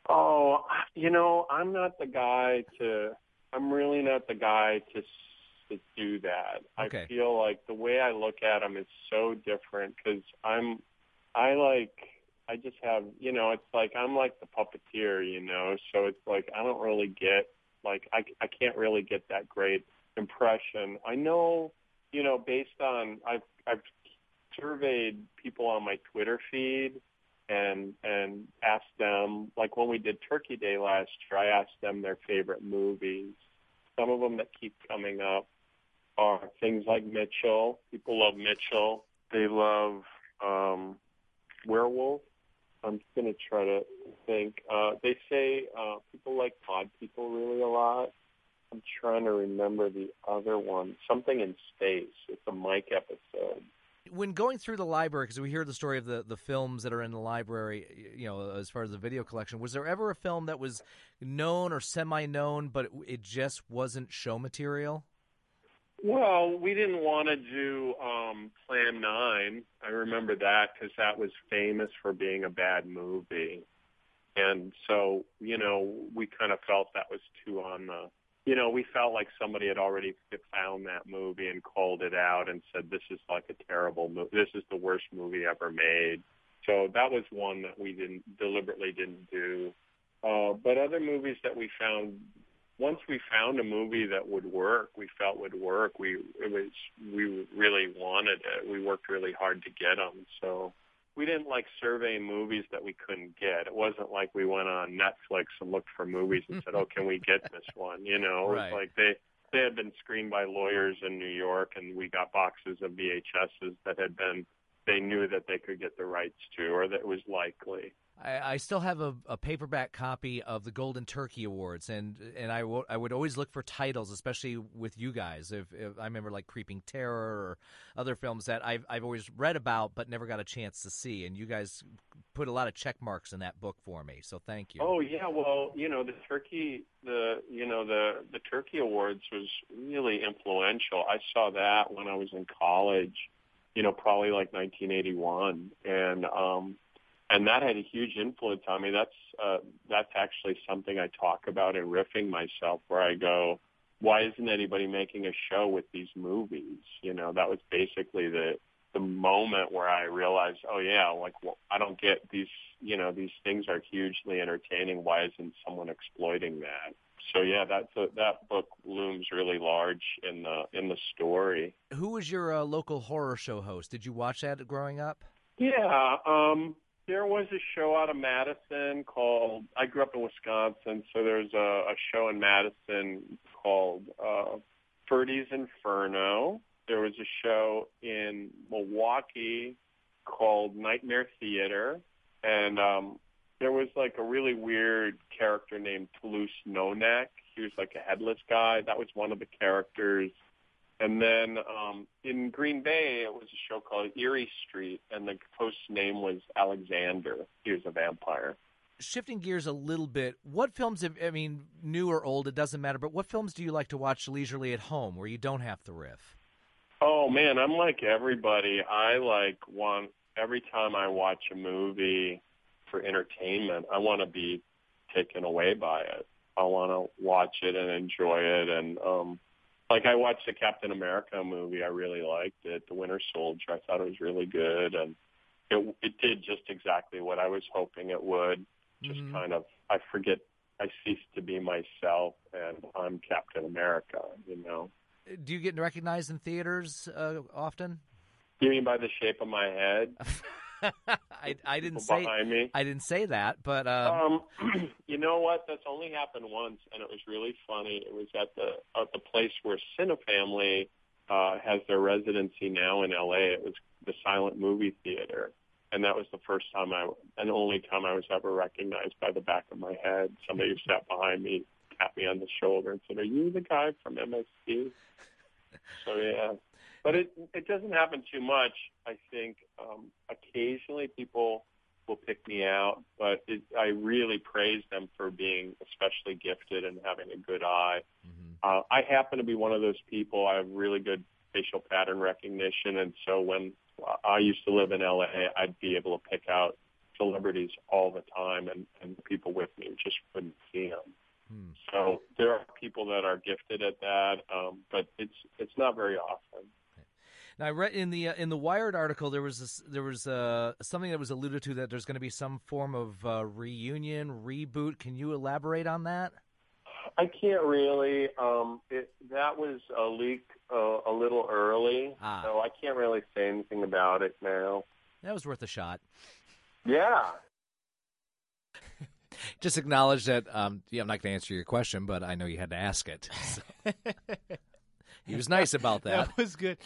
Oh, you know, I'm not the guy to, I'm really not the guy to to do that. Okay. I feel like the way I look at them is so different because I'm, I like, I just have, you know, it's like I'm like the puppeteer, you know, so it's like I don't really get, like, I, I can't really get that great impression. I know, you know, based on, I've, I've surveyed people on my Twitter feed and and asked them, like when we did Turkey Day last year, I asked them their favorite movies. Some of them that keep coming up are things like Mitchell. People love Mitchell. They love um, Werewolf. I'm going to try to think. Uh, they say uh, people like Pod People really a lot. I'm trying to remember the other one. Something in Space. It's a Mike episode. When going through the library, because we hear the story of the, the films that are in the library, you know, as far as the video collection, was there ever a film that was known or semi-known, but it, it just wasn't show material? Well, we didn't want to do um, Plan nine. I remember that because that was famous for being a bad movie. And so, you know, we kind of felt that was too on the, you know, we felt like somebody had already found that movie and called it out and said, this is like a terrible movie. This is the worst movie ever made. So that was one that we didn't deliberately didn't do. Uh, but other movies that we found, once we found a movie that would work, we felt would work, we it was we really wanted it. We worked really hard to get them. So we didn't like survey movies that we couldn't get. It wasn't like we went on Netflix and looked for movies and said, oh, can we get this one? You know, right. It was like they, they had been screened by lawyers in New York, and we got boxes of V H S's that had been, they knew that they could get the rights to, or that it was likely. I, I still have a, a paperback copy of the Golden Turkey Awards, and and I, w- I would always look for titles, especially with you guys. If, if I remember like Creeping Terror or other films that I've I've always read about but never got a chance to see, and you guys put a lot of check marks in that book for me. So thank you. Oh yeah, well, you know the Turkey the you know the the Turkey Awards was really influential. I saw that when I was in college, you know, probably like nineteen eighty-one, and um. And that had a huge influence on me. That's uh, that's actually something I talk about in Riffing Myself, where I go, why isn't anybody making a show with these movies? You know, that was basically the the moment where I realized, oh yeah, like well, I don't get these. You know, these things are hugely entertaining. Why isn't someone exploiting that? So yeah, that's a, that book looms really large in the in the story. Who was your uh, local horror show host? Did you watch that growing up? Yeah. Um, There was a show out of Madison called, I grew up in Wisconsin, so there's a, a show in Madison called uh, Ferdy's Inferno. There was a show in Milwaukee called Nightmare Theater. And um, there was like a really weird character named Toulouse No Neck. He was like a headless guy. That was one of the characters. And then um, in Green Bay, it was a show called Erie Street, and the host's name was Alexander. He was a vampire. Shifting gears a little bit, what films, have, I mean, new or old, it doesn't matter, but what films do you like to watch leisurely at home where you don't have to riff? Oh, man, I'm like everybody. I like want, every time I watch a movie for entertainment, I want to be taken away by it. I want to watch it and enjoy it, and um like, I watched the Captain America movie. I really liked it. The Winter Soldier, I thought it was really good. And it it did just exactly what I was hoping it would. Just mm-hmm. kind of, I forget, I cease to be myself, and I'm Captain America, you know. Do you get recognized in theaters uh, often? You mean by the shape of my head? I, I didn't say behind me. I didn't say that, but um... um, you know what? That's only happened once, and it was really funny. It was at the at the place where Cinefamily uh, has their residency now in L A. It was the Silent Movie Theater, and that was the first time I and only time I was ever recognized by the back of my head. Somebody who sat behind me tapped me on the shoulder and said, "Are you the guy from M S T?" So yeah. But it it doesn't happen too much. I think um, occasionally people will pick me out, but it, I really praise them for being especially gifted and having a good eye. Mm-hmm. Uh, I happen to be one of those people. I have really good facial pattern recognition, and so when I used to live in L A, I'd be able to pick out celebrities all the time, and, and the people with me just wouldn't see them. Hmm. So there are people that are gifted at that, um, but it's it's not very often. Now, I read in the uh, in the Wired article there was this, there was uh, something that was alluded to that there's going to be some form of uh, reunion reboot. Can you elaborate on that? I can't really. Um, it, that was a leak uh, a little early, ah. so I can't really say anything about it now. That was worth a shot. Yeah. Just acknowledge that. Um, yeah, I'm not going to answer your question, but I know you had to ask it. So. He was nice about that. That was good.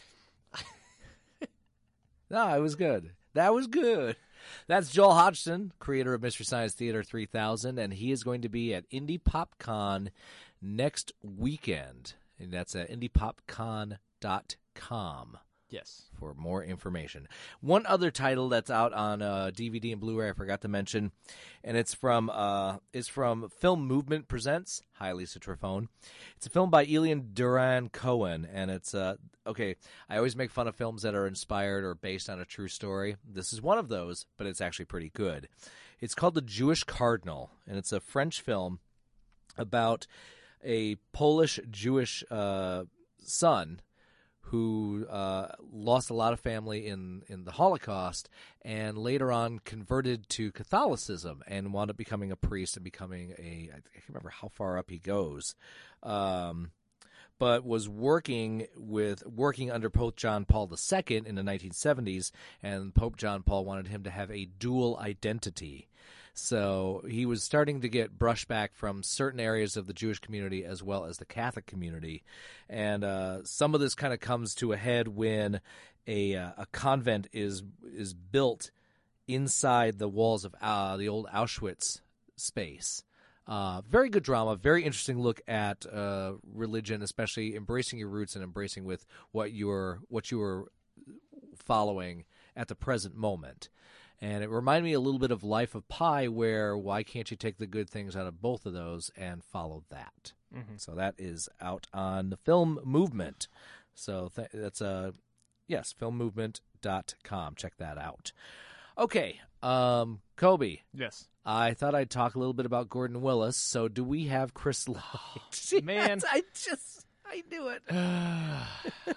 No, it was good. That was good. That's Joel Hodgson, creator of Mystery Science Theater three thousand, and he is going to be at Indie PopCon next weekend. And that's at indie pop con dot com. Yes. For more information. One other title that's out on uh, D V D and Blu-ray I forgot to mention, and it's from uh, is from Film Movement Presents. Hi, Lisa Trifone. It's a film by Elian Duran Cohen, and it's uh, okay. I always make fun of films that are inspired or based on a true story. This is one of those, but it's actually pretty good. It's called The Jewish Cardinal, and it's a French film about a Polish Jewish uh, son who uh, lost a lot of family in, in the Holocaust and later on converted to Catholicism and wound up becoming a priest and becoming a, I can't remember how far up he goes, um, but was working with working under Pope John Paul the Second in the nineteen seventies, and Pope John Paul wanted him to have a dual identity. So he was starting to get brushback from certain areas of the Jewish community as well as the Catholic community. And uh, some of this kind of comes to a head when a uh, a convent is is built inside the walls of uh, the old Auschwitz space. Uh, very good drama, very interesting look at uh, religion, especially embracing your roots and embracing with what you're what you were following at the present moment. And it reminded me a little bit of Life of Pi, where why can't you take the good things out of both of those and follow that? Mm-hmm. So that is out on the Film Movement. So th- that's a, yes, film movement dot com. Check that out. Okay, um, Kobe. Yes. I thought I'd talk a little bit about Gordon Willis. So do we have Chris Lloyd? Man. Yes, I just, I knew it.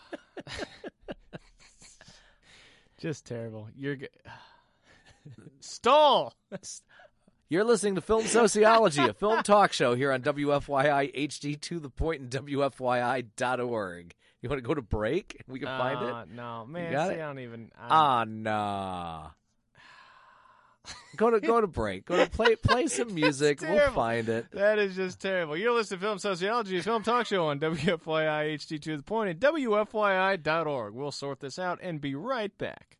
Just terrible. You're good. Stall! You're listening to Film Sociology, a film talk show here on W F Y I H D to the point and W F Y I dot org. You want to go to break? We can uh, find it? No, man. You got see, it? I don't even. I Ah, nah. Go to go to break. Go to play play some music. We'll find it. That is just terrible. You're listening to Film Sociology, a film talk show on W F Y I H D to the point and W F Y I dot org. We'll sort this out and be right back.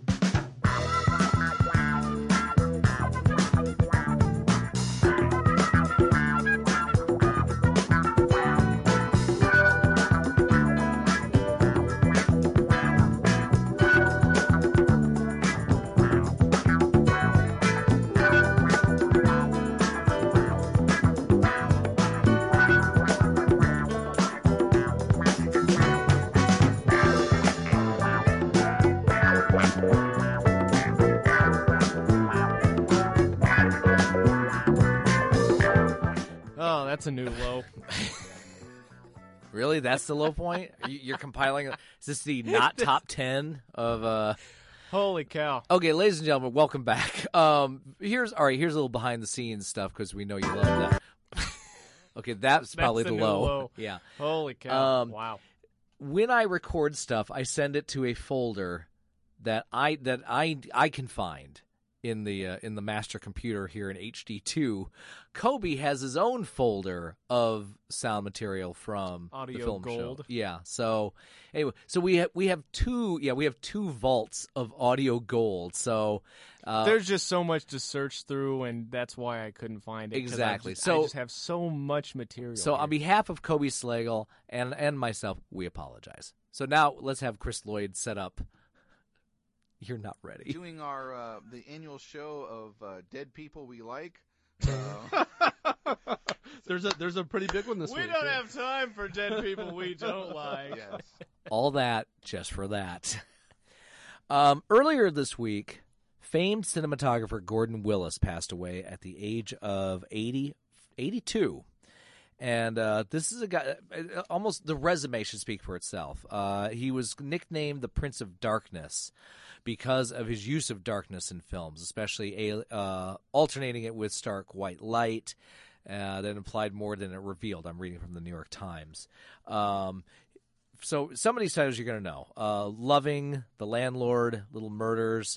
That's a new low. Really? That's the low point? You're compiling? Is this the not top ten of... uh Holy cow. Okay, ladies and gentlemen, welcome back. Um, here's all right, here's a little behind-the-scenes stuff because we know you love that. Okay, that's, that's probably the, the low. low. Yeah. Holy cow. Um, wow. When I record stuff, I send it to a folder that I that I I can find in the uh, in the master computer here in H D two. Kobe has his own folder of sound material from Audio the film Gold. show. Yeah. So anyway, so we have we have two yeah we have two vaults of Audio Gold. So uh, there's just so much to search through, and that's why I couldn't find it. Exactly. I just, so I just have so much material. So here. on behalf of Kobe Slagle and and myself, we apologize. So now let's have Chris Lloyd set up. You're not ready. Doing our uh, the annual show of uh, Dead People We Like. Uh, there's a there's a pretty big one this we week. We don't yeah. have time for dead people we don't like. Yes. All that just for that. Um, earlier this week, famed cinematographer Gordon Willis passed away at the age of eighty, eighty-two. And uh, this is a guy, uh, almost the resume should speak for itself. Uh, he was nicknamed the Prince of Darkness because of his use of darkness in films, especially a, uh, alternating it with stark white light uh, that implied more than it revealed. I'm reading from the New York Times. Um, so some of these titles you're going to know. Uh, Loving, The Landlord, Little Murders.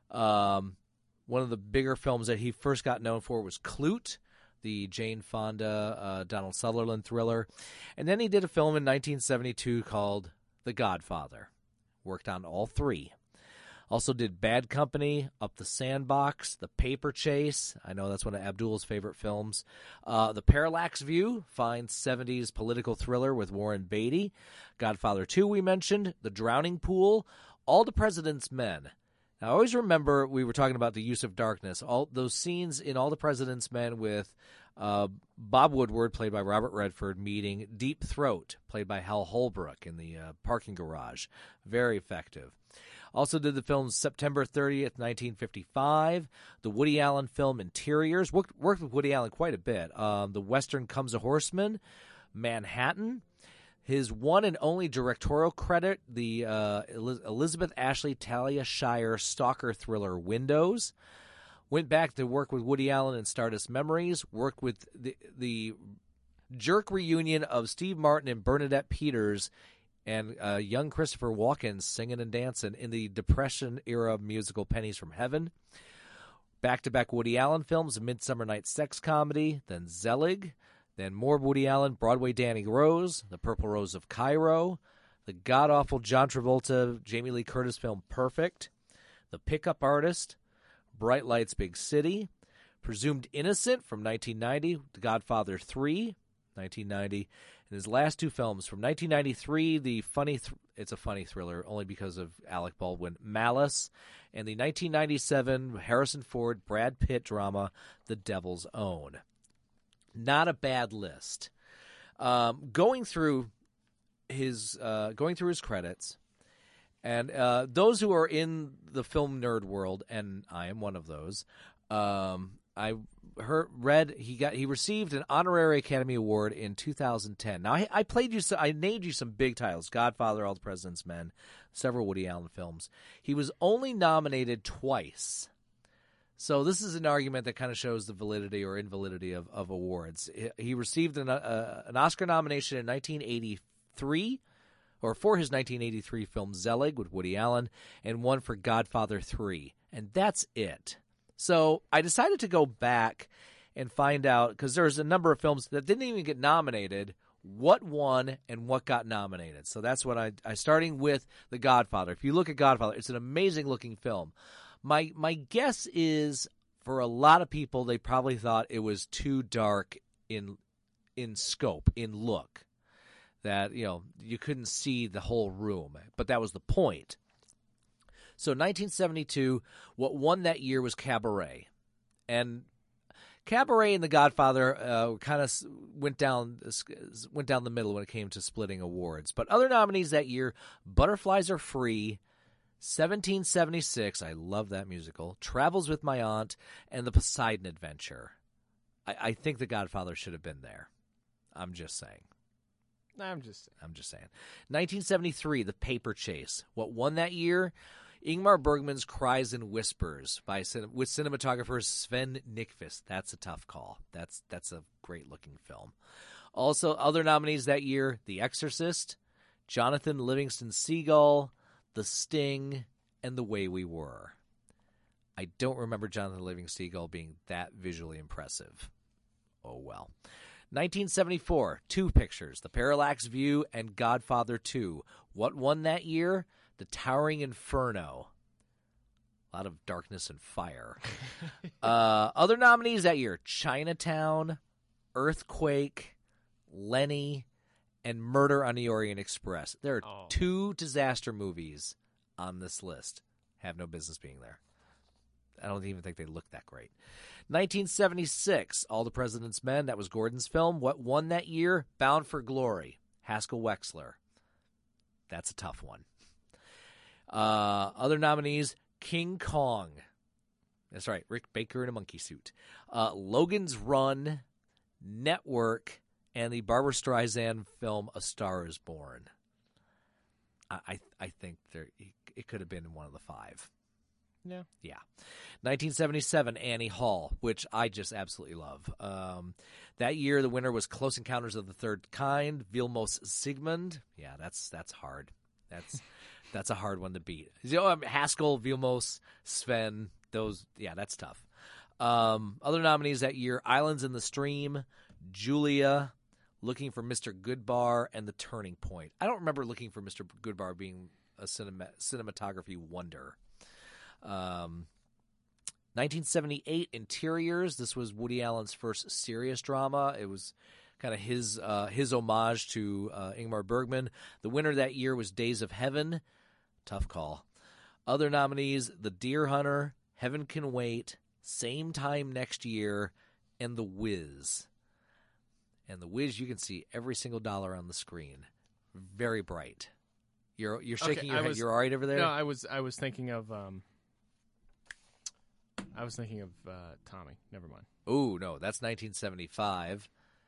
Um, one of the bigger films that he first got known for was Klute, the Jane Fonda, uh, Donald Sutherland thriller. And then he did a film in nineteen seventy-two called The Godfather. Worked on all three. Also did Bad Company, Up the Sandbox, The Paper Chase. I know that's one of Abdul's favorite films. Uh, the Parallax View, fine seventies political thriller with Warren Beatty. Godfather two we mentioned. The Drowning Pool. All the President's Men. Now, I always remember we were talking about the use of darkness. All those scenes in All the President's Men with uh, Bob Woodward, played by Robert Redford, meeting Deep Throat, played by Hal Holbrook in the uh, parking garage. Very effective. Also did the film September thirtieth, nineteen fifty-five, the Woody Allen film Interiors. Worked, worked with Woody Allen quite a bit. Um, the Western Comes a Horseman, Manhattan. His one and only directorial credit, the uh, Elizabeth Ashley Talia Shire stalker thriller Windows. Went back to work with Woody Allen in Stardust Memories. Worked with the, the jerk reunion of Steve Martin and Bernadette Peters and uh, young Christopher Walken singing and dancing in the Depression-era musical Pennies from Heaven. Back-to-back Woody Allen films, A Midsummer Night's Sex Comedy, then Zelig. Then more Woody Allen, Broadway Danny Rose, The Purple Rose of Cairo, the god-awful John Travolta, Jamie Lee Curtis film Perfect, The Pickup Artist, Bright Lights, Big City, Presumed Innocent from nineteen ninety, The Godfather three, nineteen ninety, and his last two films from nineteen ninety-three, the funny, th- it's a funny thriller only because of Alec Baldwin, Malice, and the nineteen ninety-seven Harrison Ford, Brad Pitt drama, The Devil's Own. Not a bad list. Um, going through his uh, going through his credits, and uh, those who are in the film nerd world, and I am one of those. Um, I heard, read he got he received an honorary Academy Award in two thousand ten. Now I, I played you, I named you some big titles: Godfather, All the President's Men, several Woody Allen films. He was only nominated twice. So this is an argument that kind of shows the validity or invalidity of, of awards. He received an, uh, an Oscar nomination in nineteen eighty-three, or for his nineteen eighty-three film Zelig with Woody Allen, and one for Godfather three. And that's it. So I decided to go back and find out, because there's a number of films that didn't even get nominated, what won and what got nominated. So that's what I, I starting with The Godfather. If you look at Godfather, it's an amazing-looking film. My my guess is, for a lot of people, they probably thought it was too dark in in scope, in look. That, you know, you couldn't see the whole room. But that was the point. So nineteen seventy-two, what won that year was Cabaret. And Cabaret and The Godfather uh, kind of went down went down the middle when it came to splitting awards. But other nominees that year, Butterflies Are Free, seventeen seventy-six, I love that musical, Travels with My Aunt, and The Poseidon Adventure. I, I think The Godfather should have been there. I'm just saying. I'm just saying. I'm just saying. nineteen seventy-three, The Paper Chase. What won that year? Ingmar Bergman's Cries and Whispers by with cinematographer Sven Nykvist. That's a tough call. That's that's a great-looking film. Also, other nominees that year, The Exorcist, Jonathan Livingston Seagull, The Sting, and The Way We Were. I don't remember Jonathan Livingston Seagull being that visually impressive. Oh, well. nineteen seventy-four, two pictures, The Parallax View and Godfather two. What won that year? The Towering Inferno. A lot of darkness and fire. uh, other nominees that year, Chinatown, Earthquake, Lenny, and Murder on the Orient Express. There are oh. two disaster movies on this list. Have no business being there. I don't even think they look that great. nineteen seventy-six, All the President's Men. That was Gordon's film. What won that year? Bound for Glory, Haskell Wexler. That's a tough one. Uh, other nominees, King Kong. That's right, Rick Baker in a monkey suit. Uh, Logan's Run, Network, and the Barbra Streisand film A Star Is Born. I I, I think there it could have been one of the five. Yeah. Yeah. nineteen seventy-seven, Annie Hall, which I just absolutely love. Um, that year, the winner was Close Encounters of the Third Kind, Vilmos Sigmund. Yeah, that's that's hard. That's that's a hard one to beat. You know, um, Haskell, Vilmos, Sven, those, yeah, that's tough. Um, other nominees that year, Islands in the Stream, Julia, Looking for Mister Goodbar, and The Turning Point. I don't remember Looking for Mister Goodbar being a cinema, cinematography wonder. Um, nineteen seventy-eight, Interiors. This was Woody Allen's first serious drama. It was kind of his uh, his homage to uh, Ingmar Bergman. The winner that year was Days of Heaven. Tough call. Other nominees, The Deer Hunter, Heaven Can Wait, Same Time Next Year, and The Wiz. And The Wiz, you can see every single dollar on the screen. Very bright. You're you're shaking Okay, your I head. was- You're all right over there? No, I was I was thinking of um, I was thinking of uh, Tommy. Never mind. Ooh, no, that's nineteen seventy-five.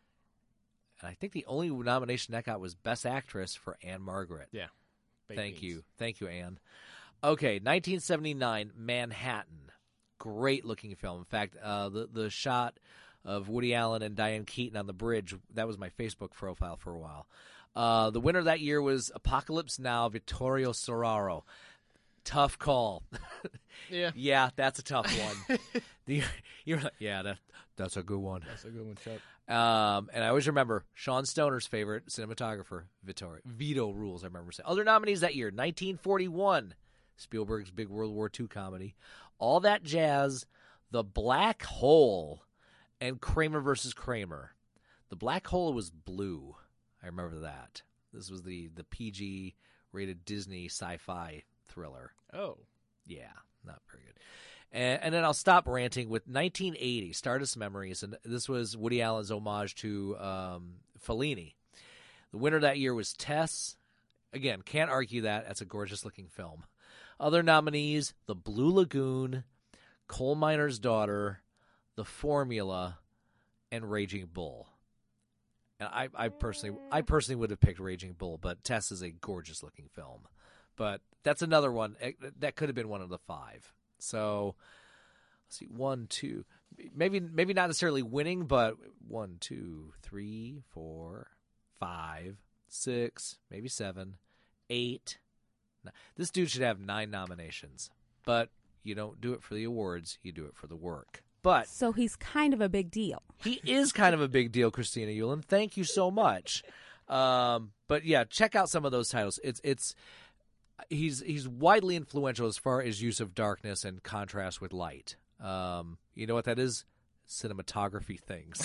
And I think the only nomination that got was Best Actress for Anne Margaret. Yeah. Baked Thank beans. you. Thank you, Anne. Okay, nineteen seventy-nine, Manhattan. Great looking film. In fact, uh, the, the shot of Woody Allen and Diane Keaton on the bridge, that was my Facebook profile for a while. Uh, the winner that year was Apocalypse Now, Vittorio Storaro. Tough call. Yeah. Yeah, that's a tough one. the, you're like, yeah, that, that's a good one. That's a good one, Chuck. Um, and I always remember Sean Stoner's favorite cinematographer, Vittorio. Vito Rules, I remember saying. Other nominees that year, nineteen forty-one, Spielberg's big World War Two comedy. All That Jazz, The Black Hole, and Kramer versus Kramer. The Black Hole was blue. I remember that. This was the, the P G-rated Disney sci-fi thriller. Oh. Yeah, not very good. And, and then I'll stop ranting with nineteen eighty, Stardust Memories, and this was Woody Allen's homage to um, Fellini. The winner that year was Tess. Again, can't argue that. That's a gorgeous-looking film. Other nominees, The Blue Lagoon, Coal Miner's Daughter, The Formula, and Raging Bull. And I, I personally, I personally would have picked Raging Bull, but Tess is a gorgeous-looking film. But that's another one that could have been one of the five. So let's see, one, two, maybe maybe not necessarily winning, but one, two, three, four, five, six, maybe seven, eight. This dude should have nine nominations, but you don't do it for the awards; you do it for the work. But so he's kind of a big deal. He is kind of a big deal, Christina Yulin. Thank you so much. Um, but yeah, check out some of those titles. It's it's. He's he's widely influential as far as use of darkness and contrast with light. Um, you know what that is? Cinematography things.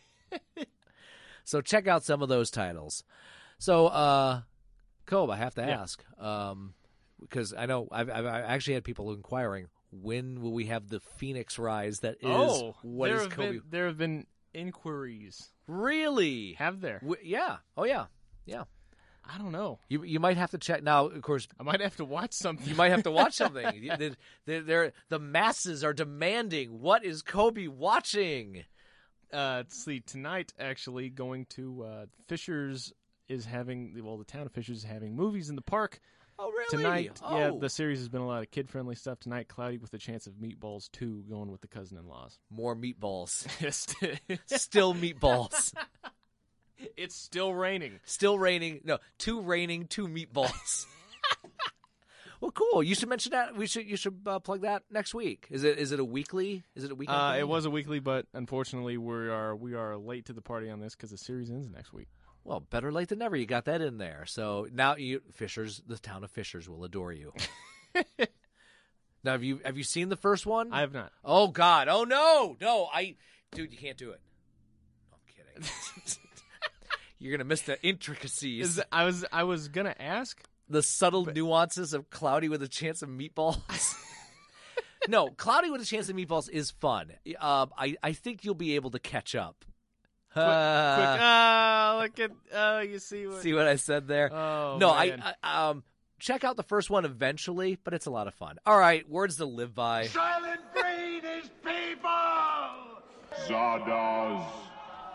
So check out some of those titles. So, uh, Cobe, I have to Yeah. ask, um, because I know I've, I've I actually had people inquiring, when will we have the Phoenix Rise that is oh, what there is have Kobe? been, there have been inquiries. Really? Have there? W- yeah. Oh, yeah. Yeah. I don't know. You you might have to check now. Of course, I might have to watch something. You might have to watch something. the, the, the, the masses are demanding. What is Kobe watching? Uh, let's see. Tonight, actually, going to uh, Fishers is having. Well, the town of Fishers is having movies in the park. Oh, really? Tonight, oh. yeah, the series has been a lot of kid-friendly stuff. Tonight, Cloudy with a Chance of Meatballs two, going with the cousin-in-laws. More meatballs. Still Still meatballs. It's still raining. Still raining. No, two raining, two meatballs. Well, cool. You should mention that. We should. You should uh, plug that next week. Is it? Is it a weekly? Is it a weekend? Uh, thing? it was a weekly, but unfortunately, we are we are late to the party on this because the series ends next week. Well, better late than never. You got that in there. So now you Fishers, the town of Fishers, will adore you. Now, have you have you seen the first one? I have not. Oh God! Oh no! No, I, dude, you can't do it. No, I'm kidding. You're gonna miss the intricacies. Is, I was I was gonna ask the subtle but, nuances of Cloudy with a Chance of Meatballs. No, Cloudy with a Chance of Meatballs is fun. Uh, I I think you'll be able to catch up. Quick, uh, quick. Oh, look at oh, you see what see what I said there? Oh, no, man. I, I um check out the first one eventually, but it's a lot of fun. All right, words to live by. Silent Breed is people. Zardoz.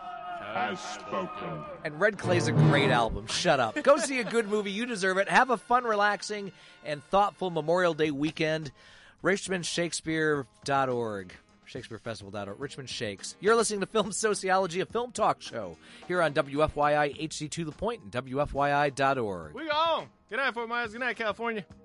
has spoken. And Red Clay's a great album. Shut up. Go see a good movie. You deserve it. Have a fun, relaxing, and thoughtful Memorial Day weekend. richmond shakespeare dot org. Shakespeare Festival dot org. Richmond Shakes. You're listening to Film Sociology, a film talk show here on W F Y I H D to the Point and W F Y I dot org. We go on. Good night, Fort Myers. Good night, California.